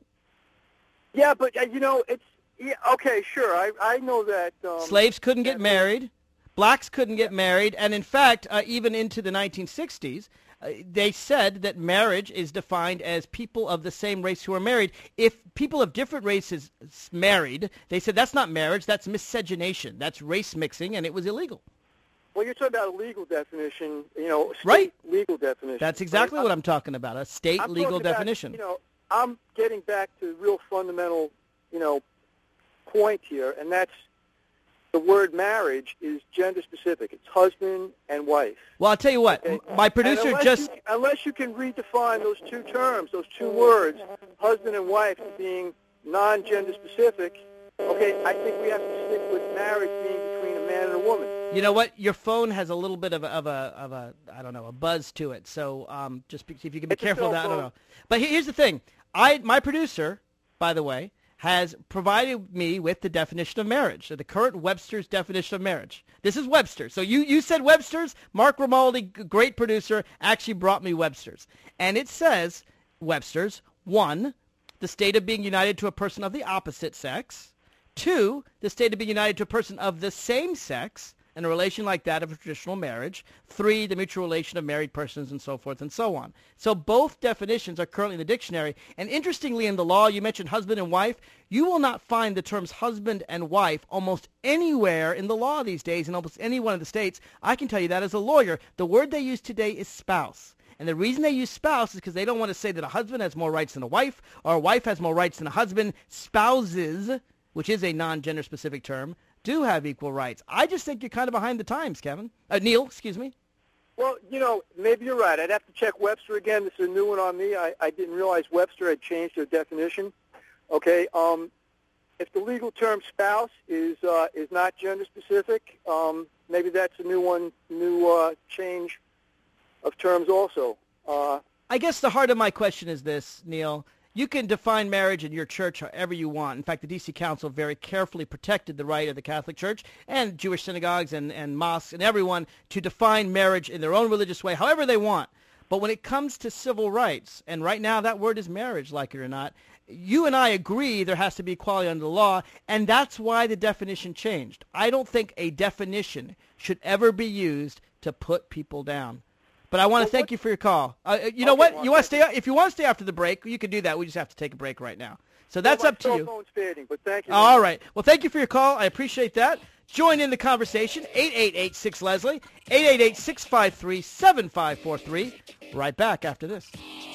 Yeah, but, uh, you know, it's, yeah, okay, sure. I, I know that. Um, Slaves couldn't get married. Blacks couldn't get married. And, in fact, uh, even into the nineteen sixties, uh, they said that marriage is defined as people of the same race who are married. If people of different races married, they said that's not marriage, that's miscegenation. That's race mixing, and it was illegal. Well, you're talking about a legal definition, you know, state right. legal definition. That's exactly right? what I'm talking about, a state I'm legal about, definition. You know, I'm getting back to the real fundamental, you know, point here, and that's the word marriage is gender-specific. It's husband and wife. Well, I'll tell you what. Okay? My producer unless just... You, unless you can redefine those two terms, those two words, husband and wife, as being non-gender specific, okay, I think we have to stick with marriage being between a man and a woman. You know what? Your phone has a little bit of a, of a, of a I don't know, a buzz to it. So um, just be, if you can be it's careful of that, phone. I don't know. But here's the thing. I My producer, by the way, has provided me with the definition of marriage, the current Webster's definition of marriage. This is Webster. So you, you said Webster's. Mark Romaldi, great producer, actually brought me Webster's. And it says, Webster's, one, the state of being united to a person of the opposite sex. Two, the state of being united to a person of the same sex, in a relation like that of a traditional marriage. Three, the mutual relation of married persons, and so forth and so on. So both definitions are currently in the dictionary. And interestingly, in the law, you mentioned husband and wife. You will not find the terms husband and wife almost anywhere in the law these days in almost any one of the states. I can tell you that as a lawyer. The word they use today is spouse. And the reason they use spouse is because they don't want to say that a husband has more rights than a wife, or a wife has more rights than a husband. Spouses, which is a non-gender specific term, do have equal rights. I just think you're kind of behind the times, Kevin. Uh, Neil, excuse me. Well, you know, maybe you're right. I'd have to check Webster again. This is a new one on me. I, I didn't realize Webster had changed their definition. Okay, um, if the legal term spouse is uh, is not gender specific, um, maybe that's a new one, new uh, change of terms also. Uh, I guess the heart of my question is this, Neil. You can define marriage in your church however you want. In fact, the D C Council very carefully protected the right of the Catholic Church and Jewish synagogues and, and mosques and everyone to define marriage in their own religious way, however they want. But when it comes to civil rights, and right now that word is marriage, like it or not, you and I agree there has to be equality under the law, and that's why the definition changed. I don't think a definition should ever be used to put people down. But I want to well, thank what? you for your call. Uh, you know okay, what? Mark, you want to stay? If you want to stay after the break, you can do that. We just have to take a break right now. So that's well, up to you. Phone's fading, but thank you. All right. Well, thank you for your call. I appreciate that. Join in the conversation. eight eight eight, six Leslie. eight eight eight, six five three, seven five four three. Right back after this.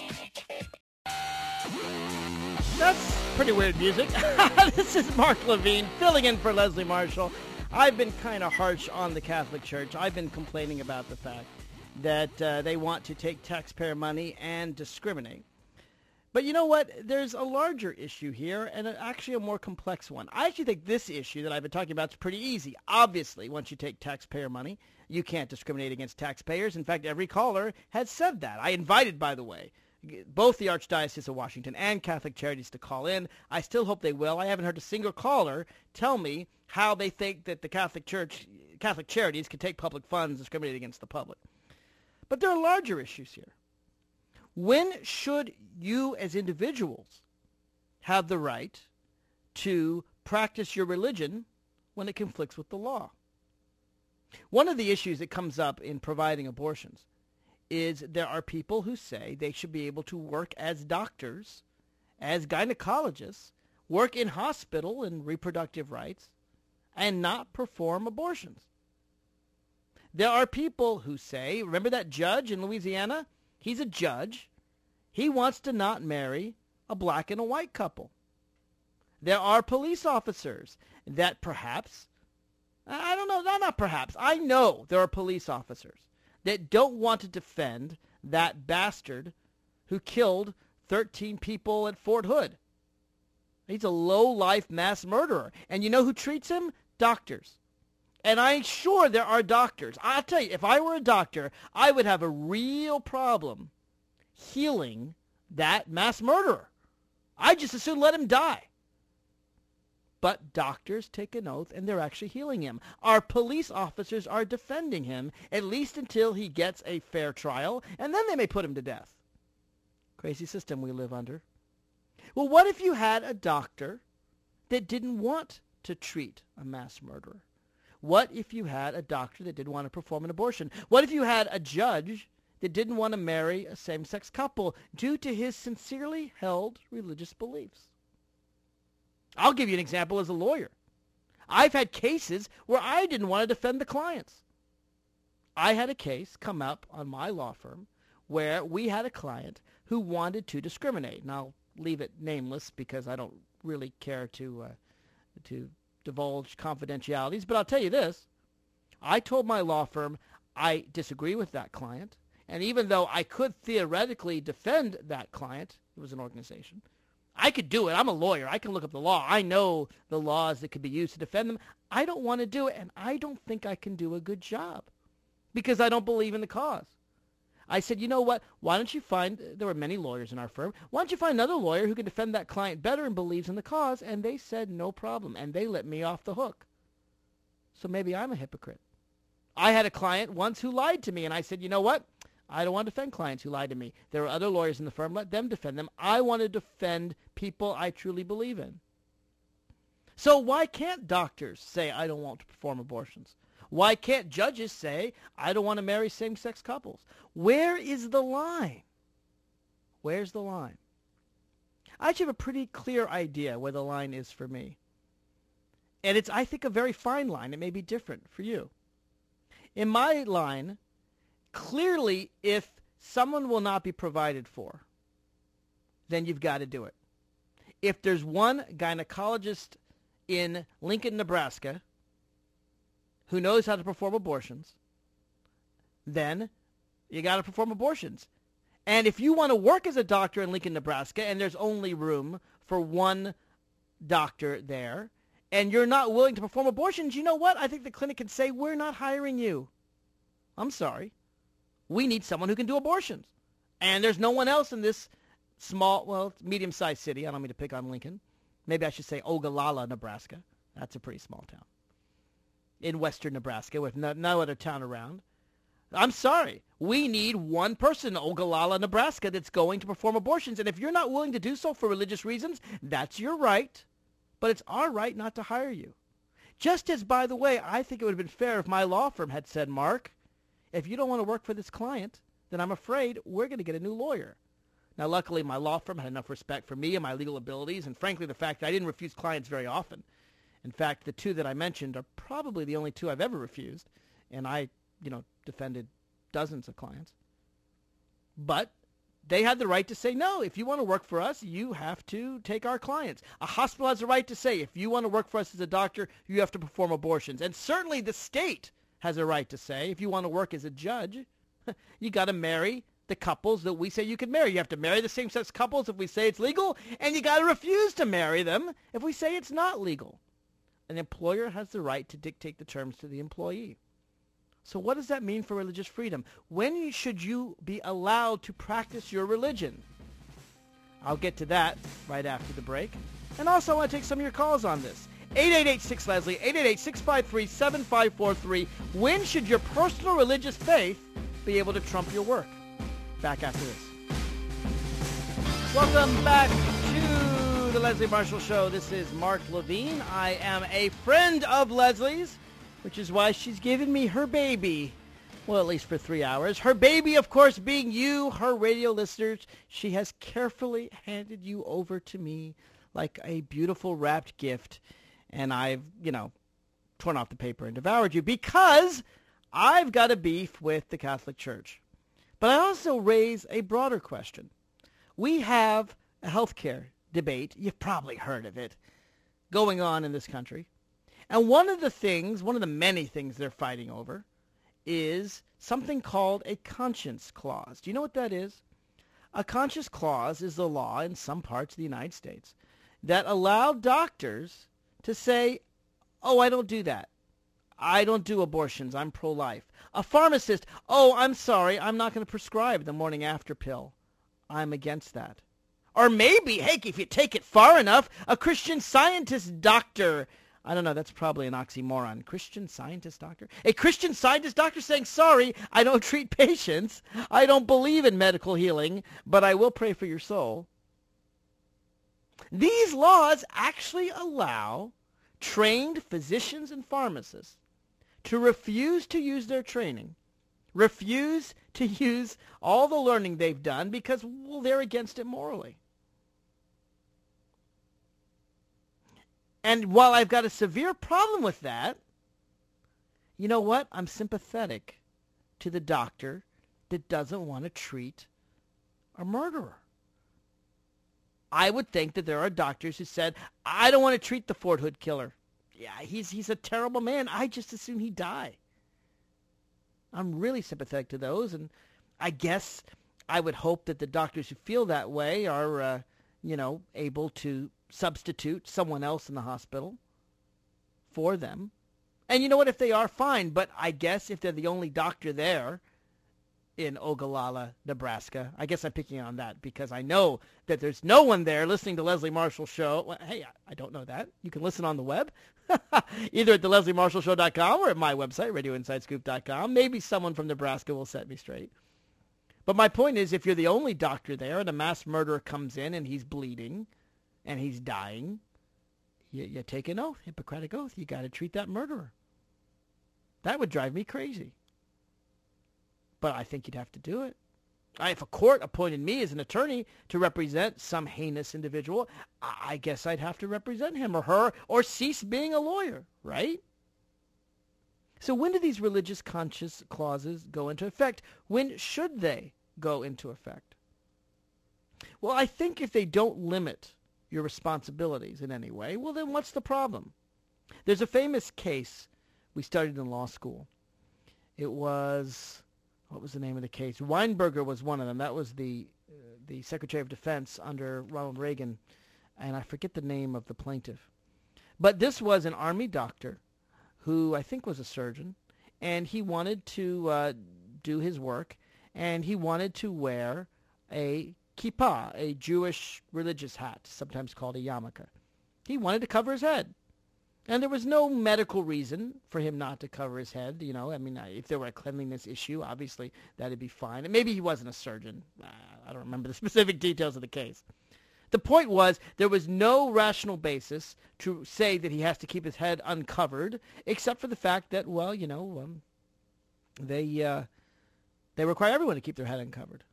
That's pretty weird music. This is Mark Levine filling in for Leslie Marshall. I've been kind of harsh on the Catholic Church. I've been complaining about the fact that uh, they want to take taxpayer money and discriminate. But you know what? There's a larger issue here, and actually a more complex one. I actually think this issue that I've been talking about is pretty easy. Obviously, once you take taxpayer money, you can't discriminate against taxpayers. In fact, every caller has said that. I invited, by the way, both the Archdiocese of Washington and Catholic Charities to call in. I still hope they will. I haven't heard a single caller tell me how they think that the Catholic Church, Catholic Charities can take public funds and discriminate against the public. But there are larger issues here. When should you as individuals have the right to practice your religion when it conflicts with the law. One of the issues that comes up in providing abortions is there are people who say they should be able to work as doctors, as gynecologists, work in hospital and reproductive rights, and not perform abortions. There are people who say, remember that judge in Louisiana? He's a judge. He wants to not marry a black and a white couple. There are police officers that perhaps, I don't know, not, not perhaps, I know there are police officers that don't want to defend that bastard who killed thirteen people at Fort Hood. He's a low-life mass murderer. And you know who treats him? Doctors. And I'm sure there are doctors. I'll tell you, if I were a doctor, I would have a real problem healing that mass murderer. I'd just as soon let him die. But doctors take an oath, and they're actually healing him. Our police officers are defending him, at least until he gets a fair trial, and then they may put him to death. Crazy system we live under. Well, what if you had a doctor that didn't want to treat a mass murderer? What if you had a doctor that didn't want to perform an abortion? What if you had a judge that didn't want to marry a same-sex couple due to his sincerely held religious beliefs? I'll give you an example as a lawyer. I've had cases where I didn't want to defend the clients. I had a case come up on my law firm where we had a client who wanted to discriminate. And I'll leave it nameless because I don't really care to uh, to divulge confidentialities. But I'll tell you this. I told my law firm I disagree with that client. And even though I could theoretically defend that client, it was an organization, I could do it. I'm a lawyer. I can look up the law. I know the laws that could be used to defend them. I don't want to do it, and I don't think I can do a good job because I don't believe in the cause. I said, you know what? Why don't you find, there were many lawyers in our firm, why don't you find another lawyer who can defend that client better and believes in the cause? And they said, no problem, and they let me off the hook. So maybe I'm a hypocrite. I had a client once who lied to me, and I said, you know what? I don't want to defend clients who lie to me. There are other lawyers in the firm. Let them defend them. I want to defend people I truly believe in. So why can't doctors say, I don't want to perform abortions? Why can't judges say, I don't want to marry same-sex couples? Where is the line? Where's the line? I actually have a pretty clear idea where the line is for me. And it's, I think, a very fine line. It may be different for you. In my line, clearly, if someone will not be provided for, then you've got to do it. If there's one gynecologist in Lincoln, Nebraska, who knows how to perform abortions, then you got to perform abortions. And if you want to work as a doctor in Lincoln, Nebraska, and there's only room for one doctor there, and you're not willing to perform abortions, you know what? I think the clinic can say, we're not hiring you. I'm sorry. We need someone who can do abortions. And there's no one else in this small, well, medium-sized city. I don't mean to pick on Lincoln. Maybe I should say Ogallala, Nebraska. That's a pretty small town. In western Nebraska with no, no other town around. I'm sorry. We need one person in Ogallala, Nebraska that's going to perform abortions. And if you're not willing to do so for religious reasons, that's your right. But it's our right not to hire you. Just as, by the way, I think it would have been fair if my law firm had said, Mark, if you don't want to work for this client, then I'm afraid we're going to get a new lawyer. Now, luckily, my law firm had enough respect for me and my legal abilities, and frankly, the fact that I didn't refuse clients very often. In fact, the two that I mentioned are probably the only two I've ever refused, and I, you know, defended dozens of clients. But they had the right to say, no, if you want to work for us, you have to take our clients. A hospital has the right to say, if you want to work for us as a doctor, you have to perform abortions. And certainly the state has a right to say, if you want to work as a judge, you got to marry the couples that we say you can marry. You have to marry the same-sex couples if we say it's legal, and you got to refuse to marry them if we say it's not legal. An employer has the right to dictate the terms to the employee. So what does that mean for religious freedom? When should you be allowed to practice your religion? I'll get to that right after the break. And also I want to take some of your calls on this. eight eight eight six Leslie, eight eight eight, six five three, seven five four three. When should your personal religious faith be able to trump your work? Back after this. Welcome back to the Leslie Marshall Show. This is Mark Levine. I am a friend of Leslie's, which is why she's given me her baby. Well, at least for three hours. Her baby, of course, being you, her radio listeners. She has carefully handed you over to me like a beautiful wrapped gift. And I've, you know, torn off the paper and devoured you because I've got a beef with the Catholic Church. But I also raise a broader question. We have a healthcare debate, you've probably heard of it, going on in this country. And one of the things, one of the many things they're fighting over is something called a conscience clause. Do you know what that is? A conscience clause is the law in some parts of the United States that allow doctors to say, oh, I don't do that. I don't do abortions. I'm pro-life. A pharmacist, oh, I'm sorry, I'm not going to prescribe the morning after pill. I'm against that. Or maybe, hey, if you take it far enough, a Christian Scientist doctor, I don't know, that's probably an oxymoron. Christian Scientist doctor? A Christian Scientist doctor saying, sorry, I don't treat patients. I don't believe in medical healing, but I will pray for your soul. These laws actually allow trained physicians and pharmacists to refuse to use their training, refuse to use all the learning they've done because, well, they're against it morally. And while I've got a severe problem with that, you know what? I'm sympathetic to the doctor that doesn't want to treat a murderer. I would think that there are doctors who said, I don't want to treat the Fort Hood killer. Yeah, he's he's a terrible man. I just assume he die. I'm really sympathetic to those, and I guess I would hope that the doctors who feel that way are, uh, you know, able to substitute someone else in the hospital for them. And you know what? If they are, fine. But I guess if they're the only doctor there in Ogallala, Nebraska, I guess I'm picking on that because I know that there's no one there listening to Leslie Marshall Show. Well, hey, I don't know that. You can listen on the web, either at the leslie marshall show dot com or at my website, radio inside scoop dot com. Maybe someone from Nebraska will set me straight. But my point is, if you're the only doctor there and a mass murderer comes in and he's bleeding and he's dying, you, you take an oath, Hippocratic oath. You got to treat that murderer. That would drive me crazy. But I think you'd have to do it. I, if a court appointed me as an attorney to represent some heinous individual, I, I guess I'd have to represent him or her or cease being a lawyer, right? So when do these religious conscience clauses go into effect? When should they go into effect? Well, I think if they don't limit your responsibilities in any way, well, then what's the problem? There's a famous case we studied in law school. It was, what was the name of the case? Weinberger was one of them. That was the uh, the Secretary of Defense under Ronald Reagan, and I forget the name of the plaintiff. But this was an Army doctor who I think was a surgeon, and he wanted to uh, do his work, and he wanted to wear a kippah, a Jewish religious hat, sometimes called a yarmulke. He wanted to cover his head. And there was no medical reason for him not to cover his head. You know, I mean, if there were a cleanliness issue, obviously that'd be fine. And maybe he wasn't a surgeon. Uh, I don't remember the specific details of the case. The point was there was no rational basis to say that he has to keep his head uncovered, except for the fact that, well, you know, um, they uh, they require everyone to keep their head uncovered.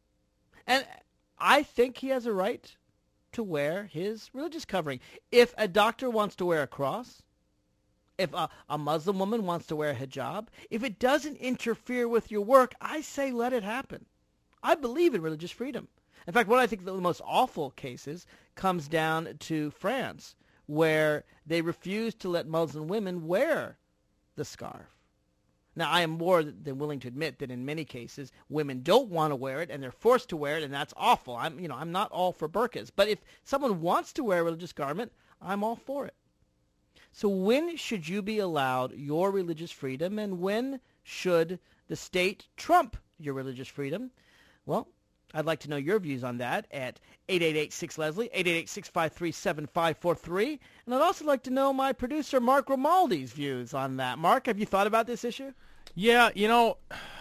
And I think he has a right to wear his religious covering. If a doctor wants to wear a cross, if a, a Muslim woman wants to wear a hijab, if it doesn't interfere with your work, I say let it happen. I believe in religious freedom. In fact, one I think the most awful cases comes down to France, where they refuse to let Muslim women wear the scarf. Now, I am more than willing to admit that in many cases, women don't want to wear it, and they're forced to wear it, and that's awful. I'm, you know, I'm not all for burqas. But if someone wants to wear a religious garment, I'm all for it. So when should you be allowed your religious freedom, and when should the state trump your religious freedom? Well, I'd like to know your views on that at eight eight eight six Leslie, eight eight eight, six five three, seven five four three. And I'd also like to know my producer, Mark Romaldi's views on that. Mark, have you thought about this issue? Yeah, you know,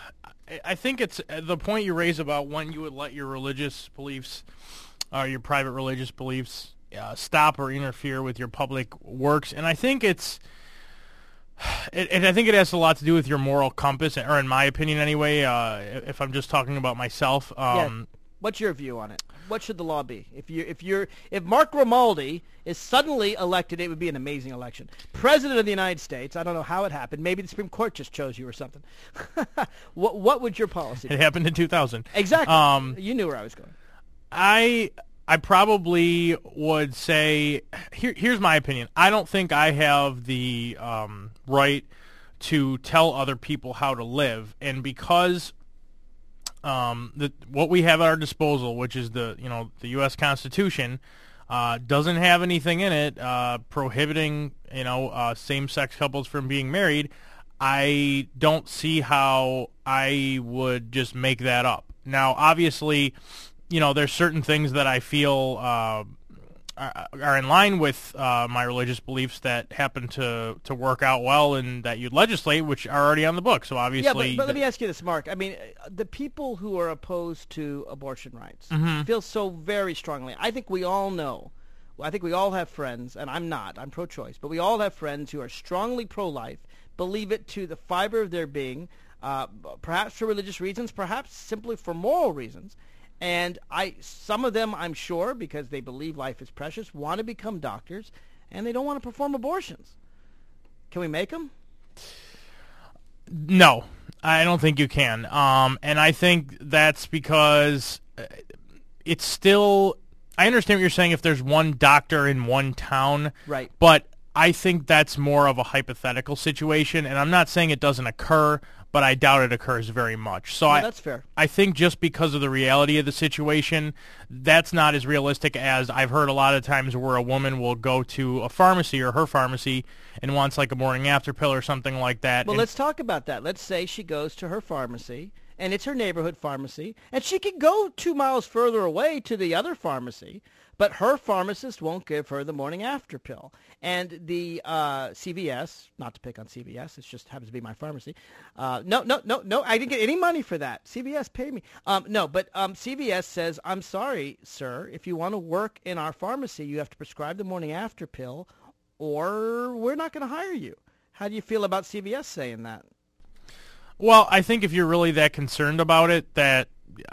I think it's the point you raise about when you would let your religious beliefs, or your private religious beliefs, uh, stop or interfere with your public works. And I think it's, it, and I think it has a lot to do with your moral compass, or in my opinion anyway, uh, if I'm just talking about myself. Um, yeah. What's your view on it? What should the law be? If you if you're if Mark Grimaldi is suddenly elected, it would be an amazing election. President of the United States. I don't know how it happened. Maybe the Supreme Court just chose you or something. what what would your policy be? It happened in two thousand. Exactly. Um, you knew where I was going. I I probably would say here here's my opinion. I don't think I have the um, right to tell other people how to live, and because Um, the, what we have at our disposal, which is the you know the U S Constitution, uh, doesn't have anything in it uh, prohibiting you know uh, same-sex couples from being married. I don't see how I would just make that up. Now, obviously, you know there's certain things that I feel uh, are, are in line with uh, my religious beliefs that happen to, to work out well and that you'd legislate, which are already on the book. So obviously, yeah. But, but let me ask you this, Mark. I mean, the people who are opposed to abortion rights mm-hmm. feel so very strongly. I think we all know. I think we all have friends, and I'm not. I'm pro-choice, but we all have friends who are strongly pro-life, believe it to the fiber of their being, uh, perhaps for religious reasons, perhaps simply for moral reasons. And I, some of them, I'm sure, because they believe life is precious, want to become doctors, and they don't want to perform abortions. Can we make them? No, I don't think you can. Um, and I think that's because it's still... I understand what you're saying if there's one doctor in one town. Right. But I think that's more of a hypothetical situation, and I'm not saying it doesn't occur, but I doubt it occurs very much. So no, I, that's fair. I think just because of the reality of the situation, that's not as realistic as I've heard a lot of times where a woman will go to a pharmacy or her pharmacy and wants like a morning after pill or something like that. Well, and let's talk about that. Let's say she goes to her pharmacy, and it's her neighborhood pharmacy, and she can go two miles further away to the other pharmacy, but her pharmacist won't give her the morning after pill. And the uh, C V S, not to pick on C V S, it just happens to be my pharmacy. Uh, no, no, no, no, I didn't get any money for that. C V S paid me. Um, no, but um, C V S says, I'm sorry, sir, if you want to work in our pharmacy, you have to prescribe the morning after pill, or we're not going to hire you. How do you feel about C V S saying that? Well, I think if you're really that concerned about it, that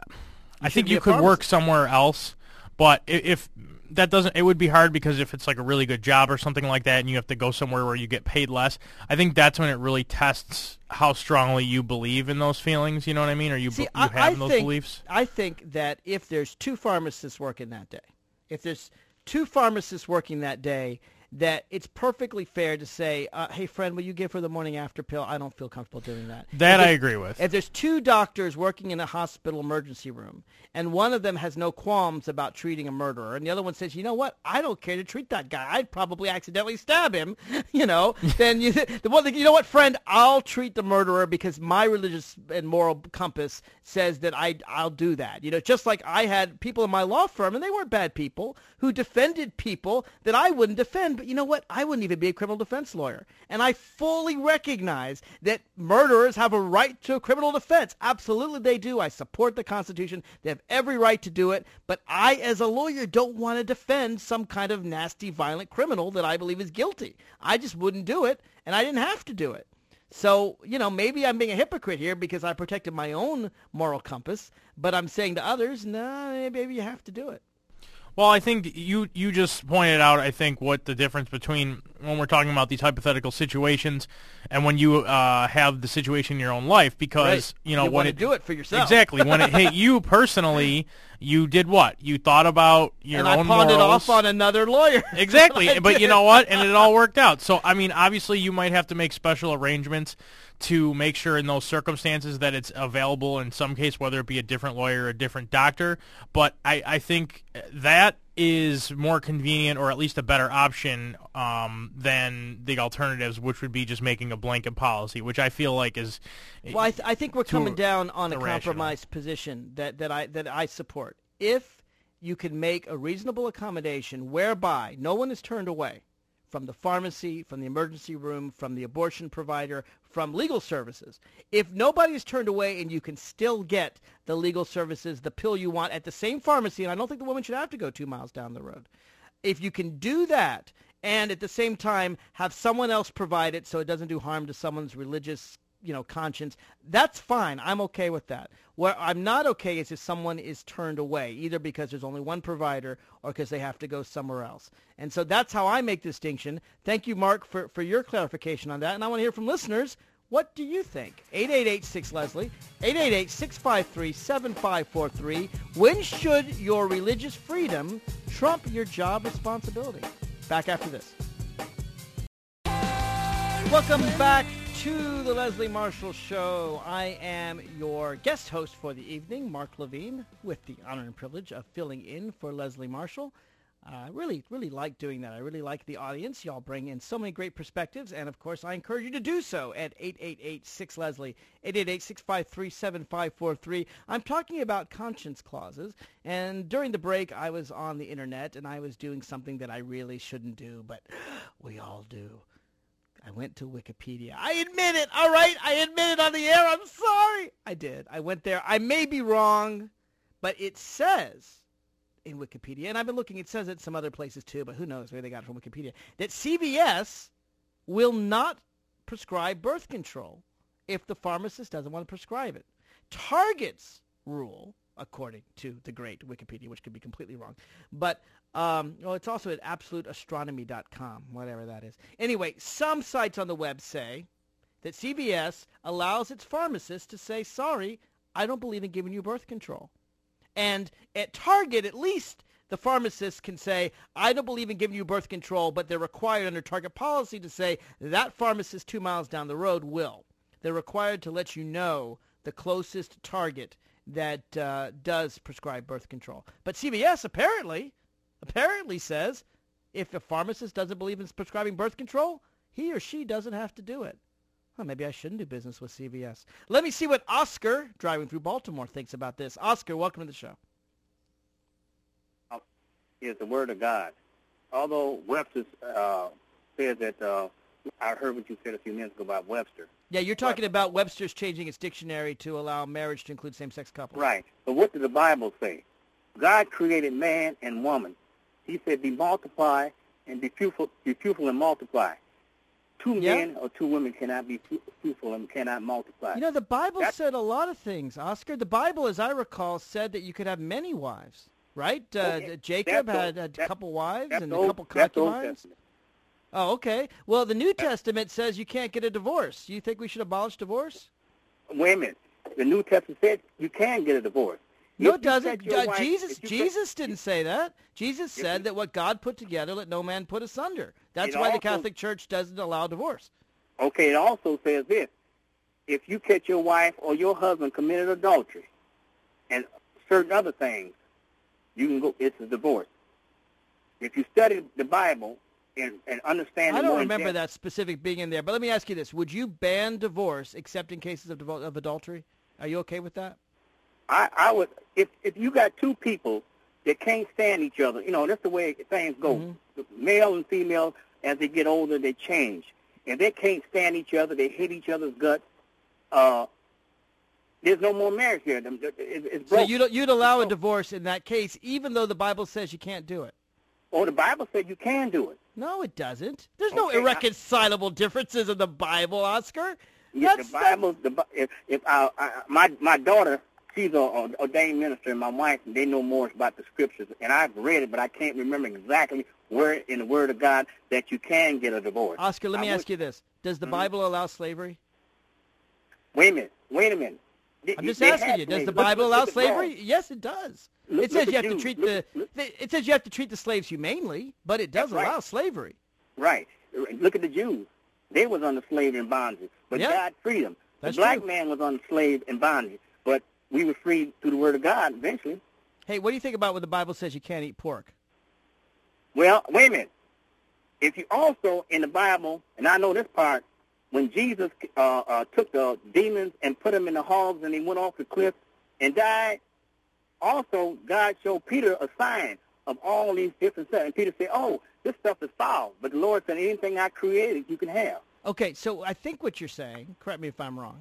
I think you could work somewhere else. But if that doesn't, it would be hard because if it's like a really good job or something like that and you have to go somewhere where you get paid less, I think that's when it really tests how strongly you believe in those feelings, you know what I mean? Or you, See, you I, have I those think, beliefs? I think that if there's two pharmacists working that day, if there's two pharmacists working that day, that it's perfectly fair to say, uh, hey, friend, will you give her the morning after pill? I don't feel comfortable doing that. That I agree with. If there's two doctors working in a hospital emergency room, and one of them has no qualms about treating a murderer, and the other one says, you know what, I don't care to treat that guy. I'd probably accidentally stab him, you know, then you, the one, you know what, friend, I'll treat the murderer because my religious and moral compass says that I, I'll do that. You know, just like I had people in my law firm, and they weren't bad people, who defended people that I wouldn't defend. But you know what? I wouldn't even be a criminal defense lawyer. And I fully recognize that murderers have a right to a criminal defense. Absolutely they do. I support the Constitution. They have every right to do it. But I, as a lawyer, don't want to defend some kind of nasty, violent criminal that I believe is guilty. I just wouldn't do it, and I didn't have to do it. So, you know, maybe I'm being a hypocrite here because I protected my own moral compass, but I'm saying to others, no, nah, maybe you have to do it. Well, I think you you just pointed out, I think, what the difference between when we're talking about these hypothetical situations and when you uh, have the situation in your own life, because, right. you know, you when want it... to do it for yourself. Exactly. When it hit you personally, you did what? You thought about your and own I pawned morals. it off on another lawyer. Exactly. But you know what? And it all worked out. So, I mean, obviously you might have to make special arrangements to make sure in those circumstances that it's available in some case, whether it be a different lawyer or a different doctor. But I, I think that is more convenient, or at least a better option um, than the alternatives, which would be just making a blanket policy, which I feel like is... Well, I, th- I think we're coming down on a irrational. compromise position that, that I that I support. If you can make a reasonable accommodation whereby no one is turned away from the pharmacy, from the emergency room, from the abortion provider, from legal services. If nobody is turned away and you can still get the legal services, the pill you want at the same pharmacy, and I don't think the woman should have to go two miles down the road. If you can do that and at the same time have someone else provide it so it doesn't do harm to someone's religious, you know, conscience, that's fine. I'm okay with that. What I'm not okay is if someone is turned away, either because there's only one provider or because they have to go somewhere else. And so that's how I make the distinction. Thank you, Mark, for, for your clarification on that. And I want to hear from listeners. What do you think? eight eight eight six Leslie, eight eight eight, six five three, seven five four three. When should your religious freedom trump your job responsibility? Back after this. Welcome back to the Leslie Marshall Show. I am your guest host for the evening, Mark Levine, with the honor and privilege of filling in for Leslie Marshall. I uh, really, really like doing that. I really like the audience. Y'all bring in so many great perspectives, and of course, I encourage you to do so at eight eight eight, six Leslie, eight eight eight, six five three, seven five four three. I'm talking about conscience clauses, and during the break, I was on the internet, and I was doing something that I really shouldn't do, but we all do. I went to Wikipedia. I admit it, all right? I admit it on the air. I'm sorry. I did. I went there. I may be wrong, but it says in Wikipedia, and I've been looking, it says it some other places too, but who knows where they got it from Wikipedia, that C V S will not prescribe birth control if the pharmacist doesn't want to prescribe it. Target's rule, according to the great Wikipedia, which could be completely wrong, but um, well, it's also at absolute astronomy dot com, whatever that is. Anyway, some sites on the web say that C V S allows its pharmacists to say, sorry, I don't believe in giving you birth control. And at Target, at least, the pharmacist can say, I don't believe in giving you birth control, but they're required under Target policy to say that pharmacist two miles down the road will. They're required to let you know the closest Target that uh, does prescribe birth control. But C V S apparently, apparently says if a pharmacist doesn't believe in prescribing birth control, he or she doesn't have to do it. Well, maybe I shouldn't do business with C V S. Let me see what Oscar, driving through Baltimore, thinks about this. Oscar, welcome to the show. Is the Word of God. Although Webster uh, says that, uh, I heard what you said a few minutes ago about Webster. Yeah, you're talking about Webster's changing its dictionary to allow marriage to include same-sex couples. Right. But what does the Bible say? God created man and woman. He said, be multiply and be fruitful, be fruitful and multiply. Two yeah. men or two women cannot be fruitful and cannot multiply. You know, the Bible That's, said a lot of things, Oscar. The Bible, as I recall, said that you could have many wives, right? Uh, okay. Jacob that's had, had a couple wives and old, a couple concubines. Oh, okay. Well, the New Testament says you can't get a divorce. You think we should abolish divorce? Wait a minute. The New Testament said you can get a divorce. No, If it doesn't. your Uh, wife- Jesus if you Jesus take- didn't say that. Jesus If said you- that what God put together, let no man put asunder. That's It why the also- Catholic Church doesn't allow divorce. Okay, it also says this. If you catch your wife or your husband committed adultery and certain other things, you can go, it's a divorce. If you study the Bible and, and understand I it don't more in remember depth- that specific being in there, but let me ask you this. Would you ban divorce except in cases of, devo- of adultery? Are you okay with that? I, I would, if, if you got two people that can't stand each other, you know, that's the way things go. Mm-hmm. Male and female, as they get older, they change. If they can't stand each other, they hate each other's guts, uh, there's no more marriage here. It's, it's So broken. you'd, you'd allow a divorce in that case, even though the Bible says you can't do it? Oh, the Bible said you can do it. No, it doesn't. There's no Okay, I- irreconcilable differences in the Bible, Oscar. Yeah, That's, the Bible. The, Bi- if if I, I, my my daughter, she's a, a ordained minister, and my wife, they know more about the scriptures, and I've read it, but I can't remember exactly where in the Word of God that you can get a divorce. Oscar, let me I ask would- you this. Does the Mhm. Bible allow slavery? Wait a minute. Wait a minute. They- I'm just they asking had you. Does slaves. the Look- Bible look allow at slavery? Rome. Yes, it does. Look- it says look you at have to Jews. treat Look the. at- look- It says you have to treat the slaves humanely, but it does That's right. allow slavery. Right. Look at the Jews. They was under slavery and bondage, but Yeah. God freed them. The That's black true. man was under slave and bondage, but we were freed through the Word of God eventually. Hey, what do you think about when the Bible says you can't eat pork? Well, wait a minute. If you also, in the Bible, and I know this part, when Jesus uh, uh, took the demons and put them in the hogs and he went off the cliff and died, also God showed Peter a sign of all these different stuff. And Peter said, oh, this stuff is foul. But the Lord said, anything I created, you can have. Okay, so I think what you're saying, correct me if I'm wrong,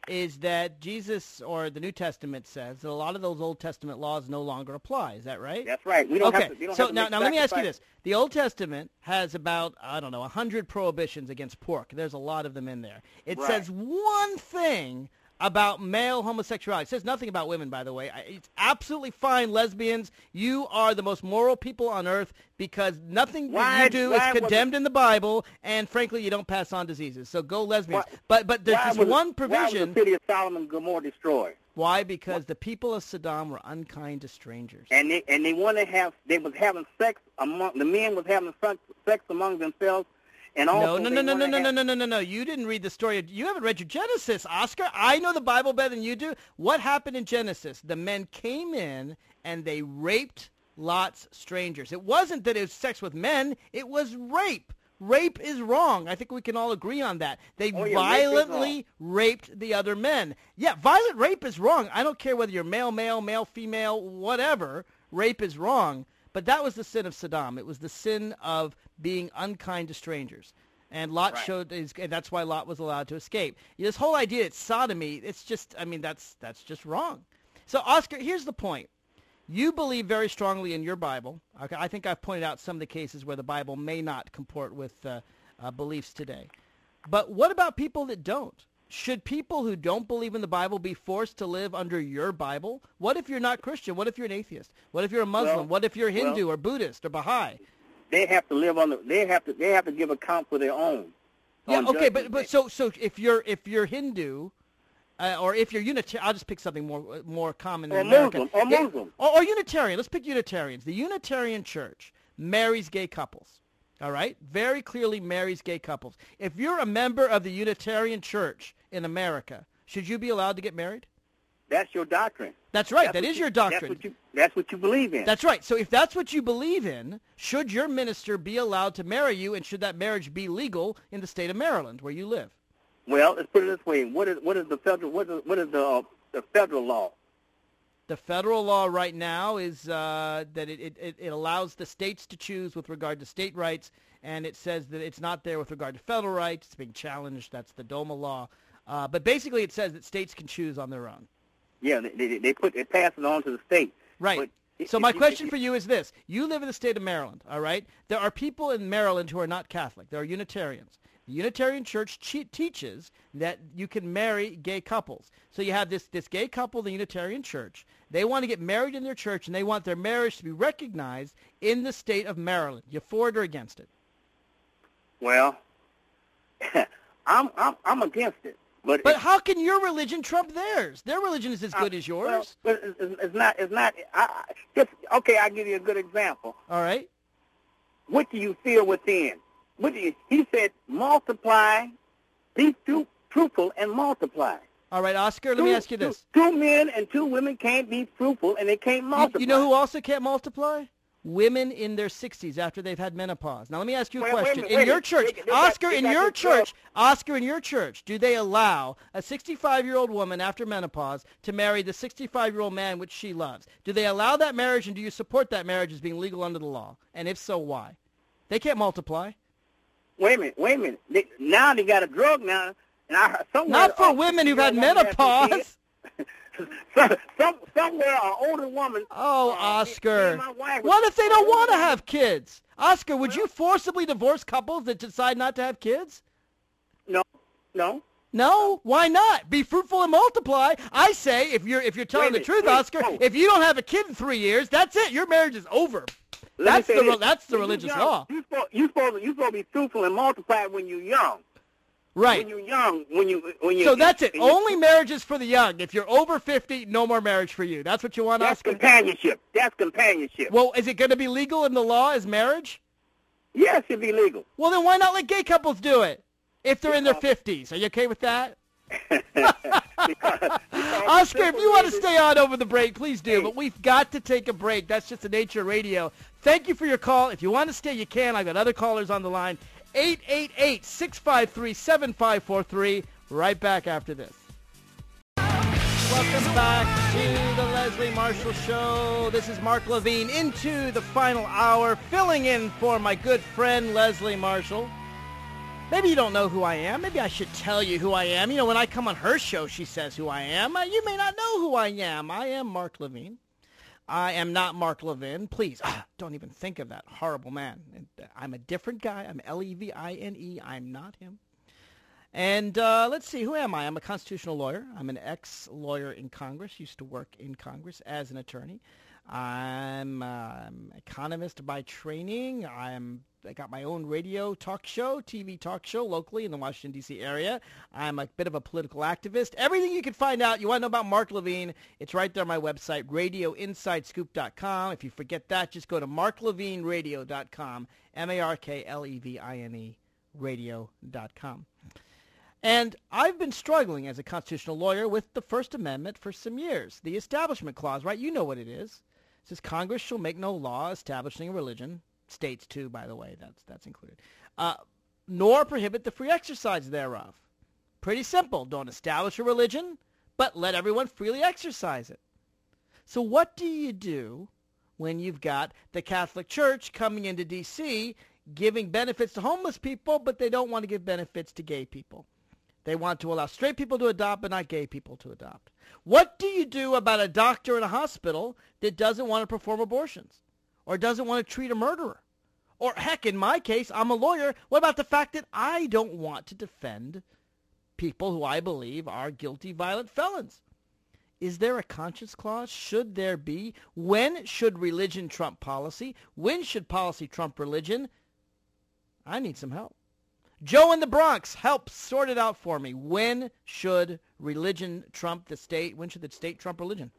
is that Jesus or the New Testament says that a lot of those Old Testament laws no longer apply. Is that right? That's right. We don't okay. have to. We don't so have to now, make now let me ask you sacrifices. this: the Old Testament has about I don't know a hundred prohibitions against pork. There's a lot of them in there. It Right. says one thing about male homosexuality. It says nothing about women, by the way. I- It's absolutely fine, lesbians. You are the most moral people on earth because nothing that Why- you do why is was condemned in the Bible, and frankly, you don't pass on diseases. So go lesbians. Why- but but there's Why this was- one Why provision. was the city of Solomon and Gomorrah destroyed? Why? Because the people of Saddam were unkind to strangers. And they and they want to have. They was having sex among the men was having sex, sex among themselves. And also No, no, they no, no, no, wanna no, have- no, no, no, no, no. You didn't read the story. You haven't read your Genesis, Oscar. I know the Bible better than you do. What happened in Genesis? The men came in and they raped Lot's strangers. It wasn't that it was sex with men. It was rape. Rape is wrong. I think we can all agree on that. They Oh, yeah, rape is violently raped the other men. Yeah, violent rape is wrong. I don't care whether you're male, male, male, female, whatever. Rape is wrong. But that was the sin of Saddam. It was the sin of being unkind to strangers. And Lot Right. showed, his, and that's why Lot was allowed to escape. This whole idea it's sodomy, it's just, I mean, that's that's just wrong. So, Oscar, here's the point. You believe very strongly in your Bible. Okay, I think I've pointed out some of the cases where the Bible may not comport with uh, uh, beliefs today. But what about people that don't? Should people who don't believe in the Bible be forced to live under your Bible? What if you're not Christian? What if you're an atheist? What if you're a Muslim? Well, what if you're Hindu well, or Buddhist or Baha'i? They have to live on the. They have to. They have to give account for their own. Yeah, on okay, but judgment but day. so so if you're if you're Hindu, uh, or if you're Unitarian, I'll just pick something more more common in Or America. Muslim, or Yeah, Muslim. or, or Unitarian. Let's pick Unitarians. The Unitarian Church marries gay couples. All right, very clearly marries gay couples. If you're a member of the Unitarian Church in America, should you be allowed to get married? That's your doctrine. That's right. That's That what is you- your doctrine. That's what you. That's what you believe in. That's right. So if that's what you believe in, should your minister be allowed to marry you, and should that marriage be legal in the state of Maryland where you live? Well, let's put it this way. What is what is the federal what is what is the uh, the federal law? The federal law right now is uh, that it, it, it allows the states to choose with regard to state rights, and it says that it's not there with regard to federal rights. It's being challenged. That's the DOMA law. Uh, but basically it says that states can choose on their own. Yeah, they they, they put they pass it on to the state. Right. But it- So it- my it- question it- for you is this. You live in the state of Maryland, all right? There are people in Maryland who are not Catholic. There are Unitarians. The Unitarian Church che- teaches that you can marry gay couples. So you have this, this gay couple in the Unitarian Church. They want to get married in their church, and they want their marriage to be recognized in the state of Maryland. You for it or against it? Well, I'm I'm I'm against it. But But it- how can your religion trump theirs? Their religion is as good as yours. Well, but it's, it's it's not. It's not. I, I, just okay. I'll give you a good example. All right? What do you feel within? What do you? He said, multiply, be tru- truthful, and multiply. All right, Oscar, let me Two- ask you this. Two, two men and two women can't be fruitful, and they can't You, multiply. you know who also can't multiply? Women in their sixties after they've had menopause. Now let me ask you a Wait, wait a question. minute, In wait a your minute. church, They- they got- Oscar, they in got your this girl- church, Oscar, in your church, do they allow a sixty-five-year-old woman after menopause to marry the sixty-five-year-old man which she loves? Do they allow that marriage, and do you support that marriage as being legal under the law? And if so, why? They can't multiply. Wait a minute. Wait a minute. They, now they got a drug now, and I heard somewhere. Not for uh, women who've had woman has some menopause. kids. some, some, somewhere an older woman. Oh, uh, me- me Oscar. and my wife was- What if they don't want to have kids? Oscar, would you forcibly divorce couples that decide not to have kids? No, no. No, why not? Be fruitful and multiply. I say, if you're if you're telling Wait a the truth, minute, wait, Oscar, oh. if you don't have a kid in three years, that's it. Your marriage is over. Let me That's say the re- this. that's the When you religious young, law, You supposed you supposed you supposed to be fruitful and multiply when you're young. right? When you're young, when you when you. So that's it. when you- Only marriages for the young. If you're over fifty, no more marriage for you. That's what you want, That's Oscar? companionship. That's companionship. Well, is it going to be legal in the law as marriage? Yes, it'd be legal. Well, then why not let gay couples do it if they're in their fifties? Are you okay with that? Because- because Oscar, if you want to simple stay on over the break, please do. Hey. But we've got to take a break. That's just the nature of radio. Thank you for your call. If you want to stay, you can. I've got other callers on the line. eight eight eight, six five three, seven five four three. Right back after this. Welcome back to the Leslie Marshall Show. This is Mark Levine into the final hour, filling in for my good friend Leslie Marshall. Maybe you don't know who I am. Maybe I should tell you who I am. You know, when I come on her show, she says who I am. Uh, you may not know who I am. I am Mark Levine. I am not Mark Levin. Please, ah, don't even think of that horrible man. I'm a different guy. I'm L E V I N E. I'm not him. And uh, let's see, who am I? I'm a constitutional lawyer. I'm an ex-lawyer in Congress, used to work in Congress as an attorney. I'm uh, an economist by training. I'm I got my own radio talk show, T V talk show locally in the Washington, D C area. I'm a bit of a political activist. Everything you can find out, you want to know about Mark Levine, it's right there on my website, radio inside scoop dot com. If you forget that, just go to mark levine radio dot com, M A R K L E V I N E radio dot com. And I've been struggling as a constitutional lawyer with the First Amendment for some years. The Establishment Clause, right? You know what it is. It says Congress shall make no law establishing a religion. States, too, by the way. That's that's included. Uh, nor prohibit the free exercise thereof. Pretty simple. Don't establish a religion, but let everyone freely exercise it. So what do you do when you've got the Catholic Church coming into D C giving benefits to homeless people, but they don't want to give benefits to gay people? They want to allow straight people to adopt, but not gay people to adopt. What do you do about a doctor in a hospital that doesn't want to perform abortions or doesn't want to treat a murderer? Or heck, in my case, I'm a lawyer. What about the fact that I don't want to defend people who I believe are guilty, violent felons? Is there a conscience clause? Should there be? When should religion trump policy? When should policy trump religion? I need some help. Joe in the Bronx, help sort it out for me. When should religion trump the state? When should the state trump religion?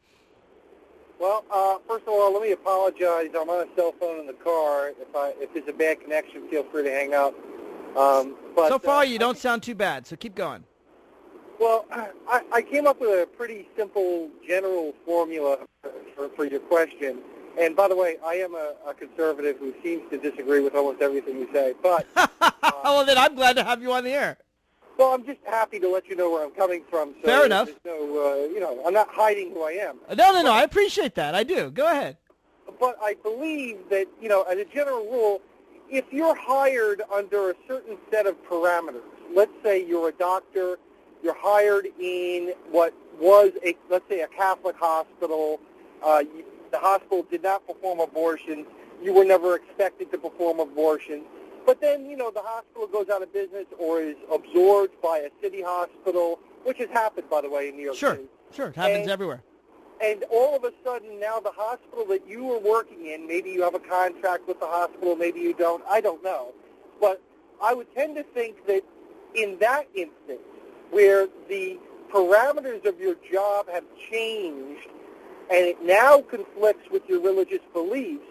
Well, uh, first of all, let me apologize. I'm on a cell phone in the car. If I if there's a bad connection, feel free to hang up. Um, but, so far, uh, you don't sound too bad, so keep going. Well, I, I came up with a pretty simple general formula for, for your question. And by the way, I am a, a conservative who seems to disagree with almost everything you say. But uh, well, then I'm glad to have you on the air. Well, I'm just happy to let you know where I'm coming from. So Fair enough. No, uh, you know, I'm not hiding who I am. No, no, no. I appreciate that. I do. Go ahead. But I believe that, you know, as a general rule, if you're hired under a certain set of parameters, let's say you're a doctor, you're hired in what was a, let's say, a Catholic hospital. Uh, you, the hospital did not perform abortions. You were never expected to perform abortions. But then, you know, the hospital goes out of business or is absorbed by a city hospital, which has happened, by the way, in New York sure, City. Sure, it happens and, everywhere. And all of a sudden, now the hospital that you were working in, maybe you have a contract with the hospital, maybe you don't, I don't know. But I would tend to think that in that instance, where the parameters of your job have changed and it now conflicts with your religious beliefs,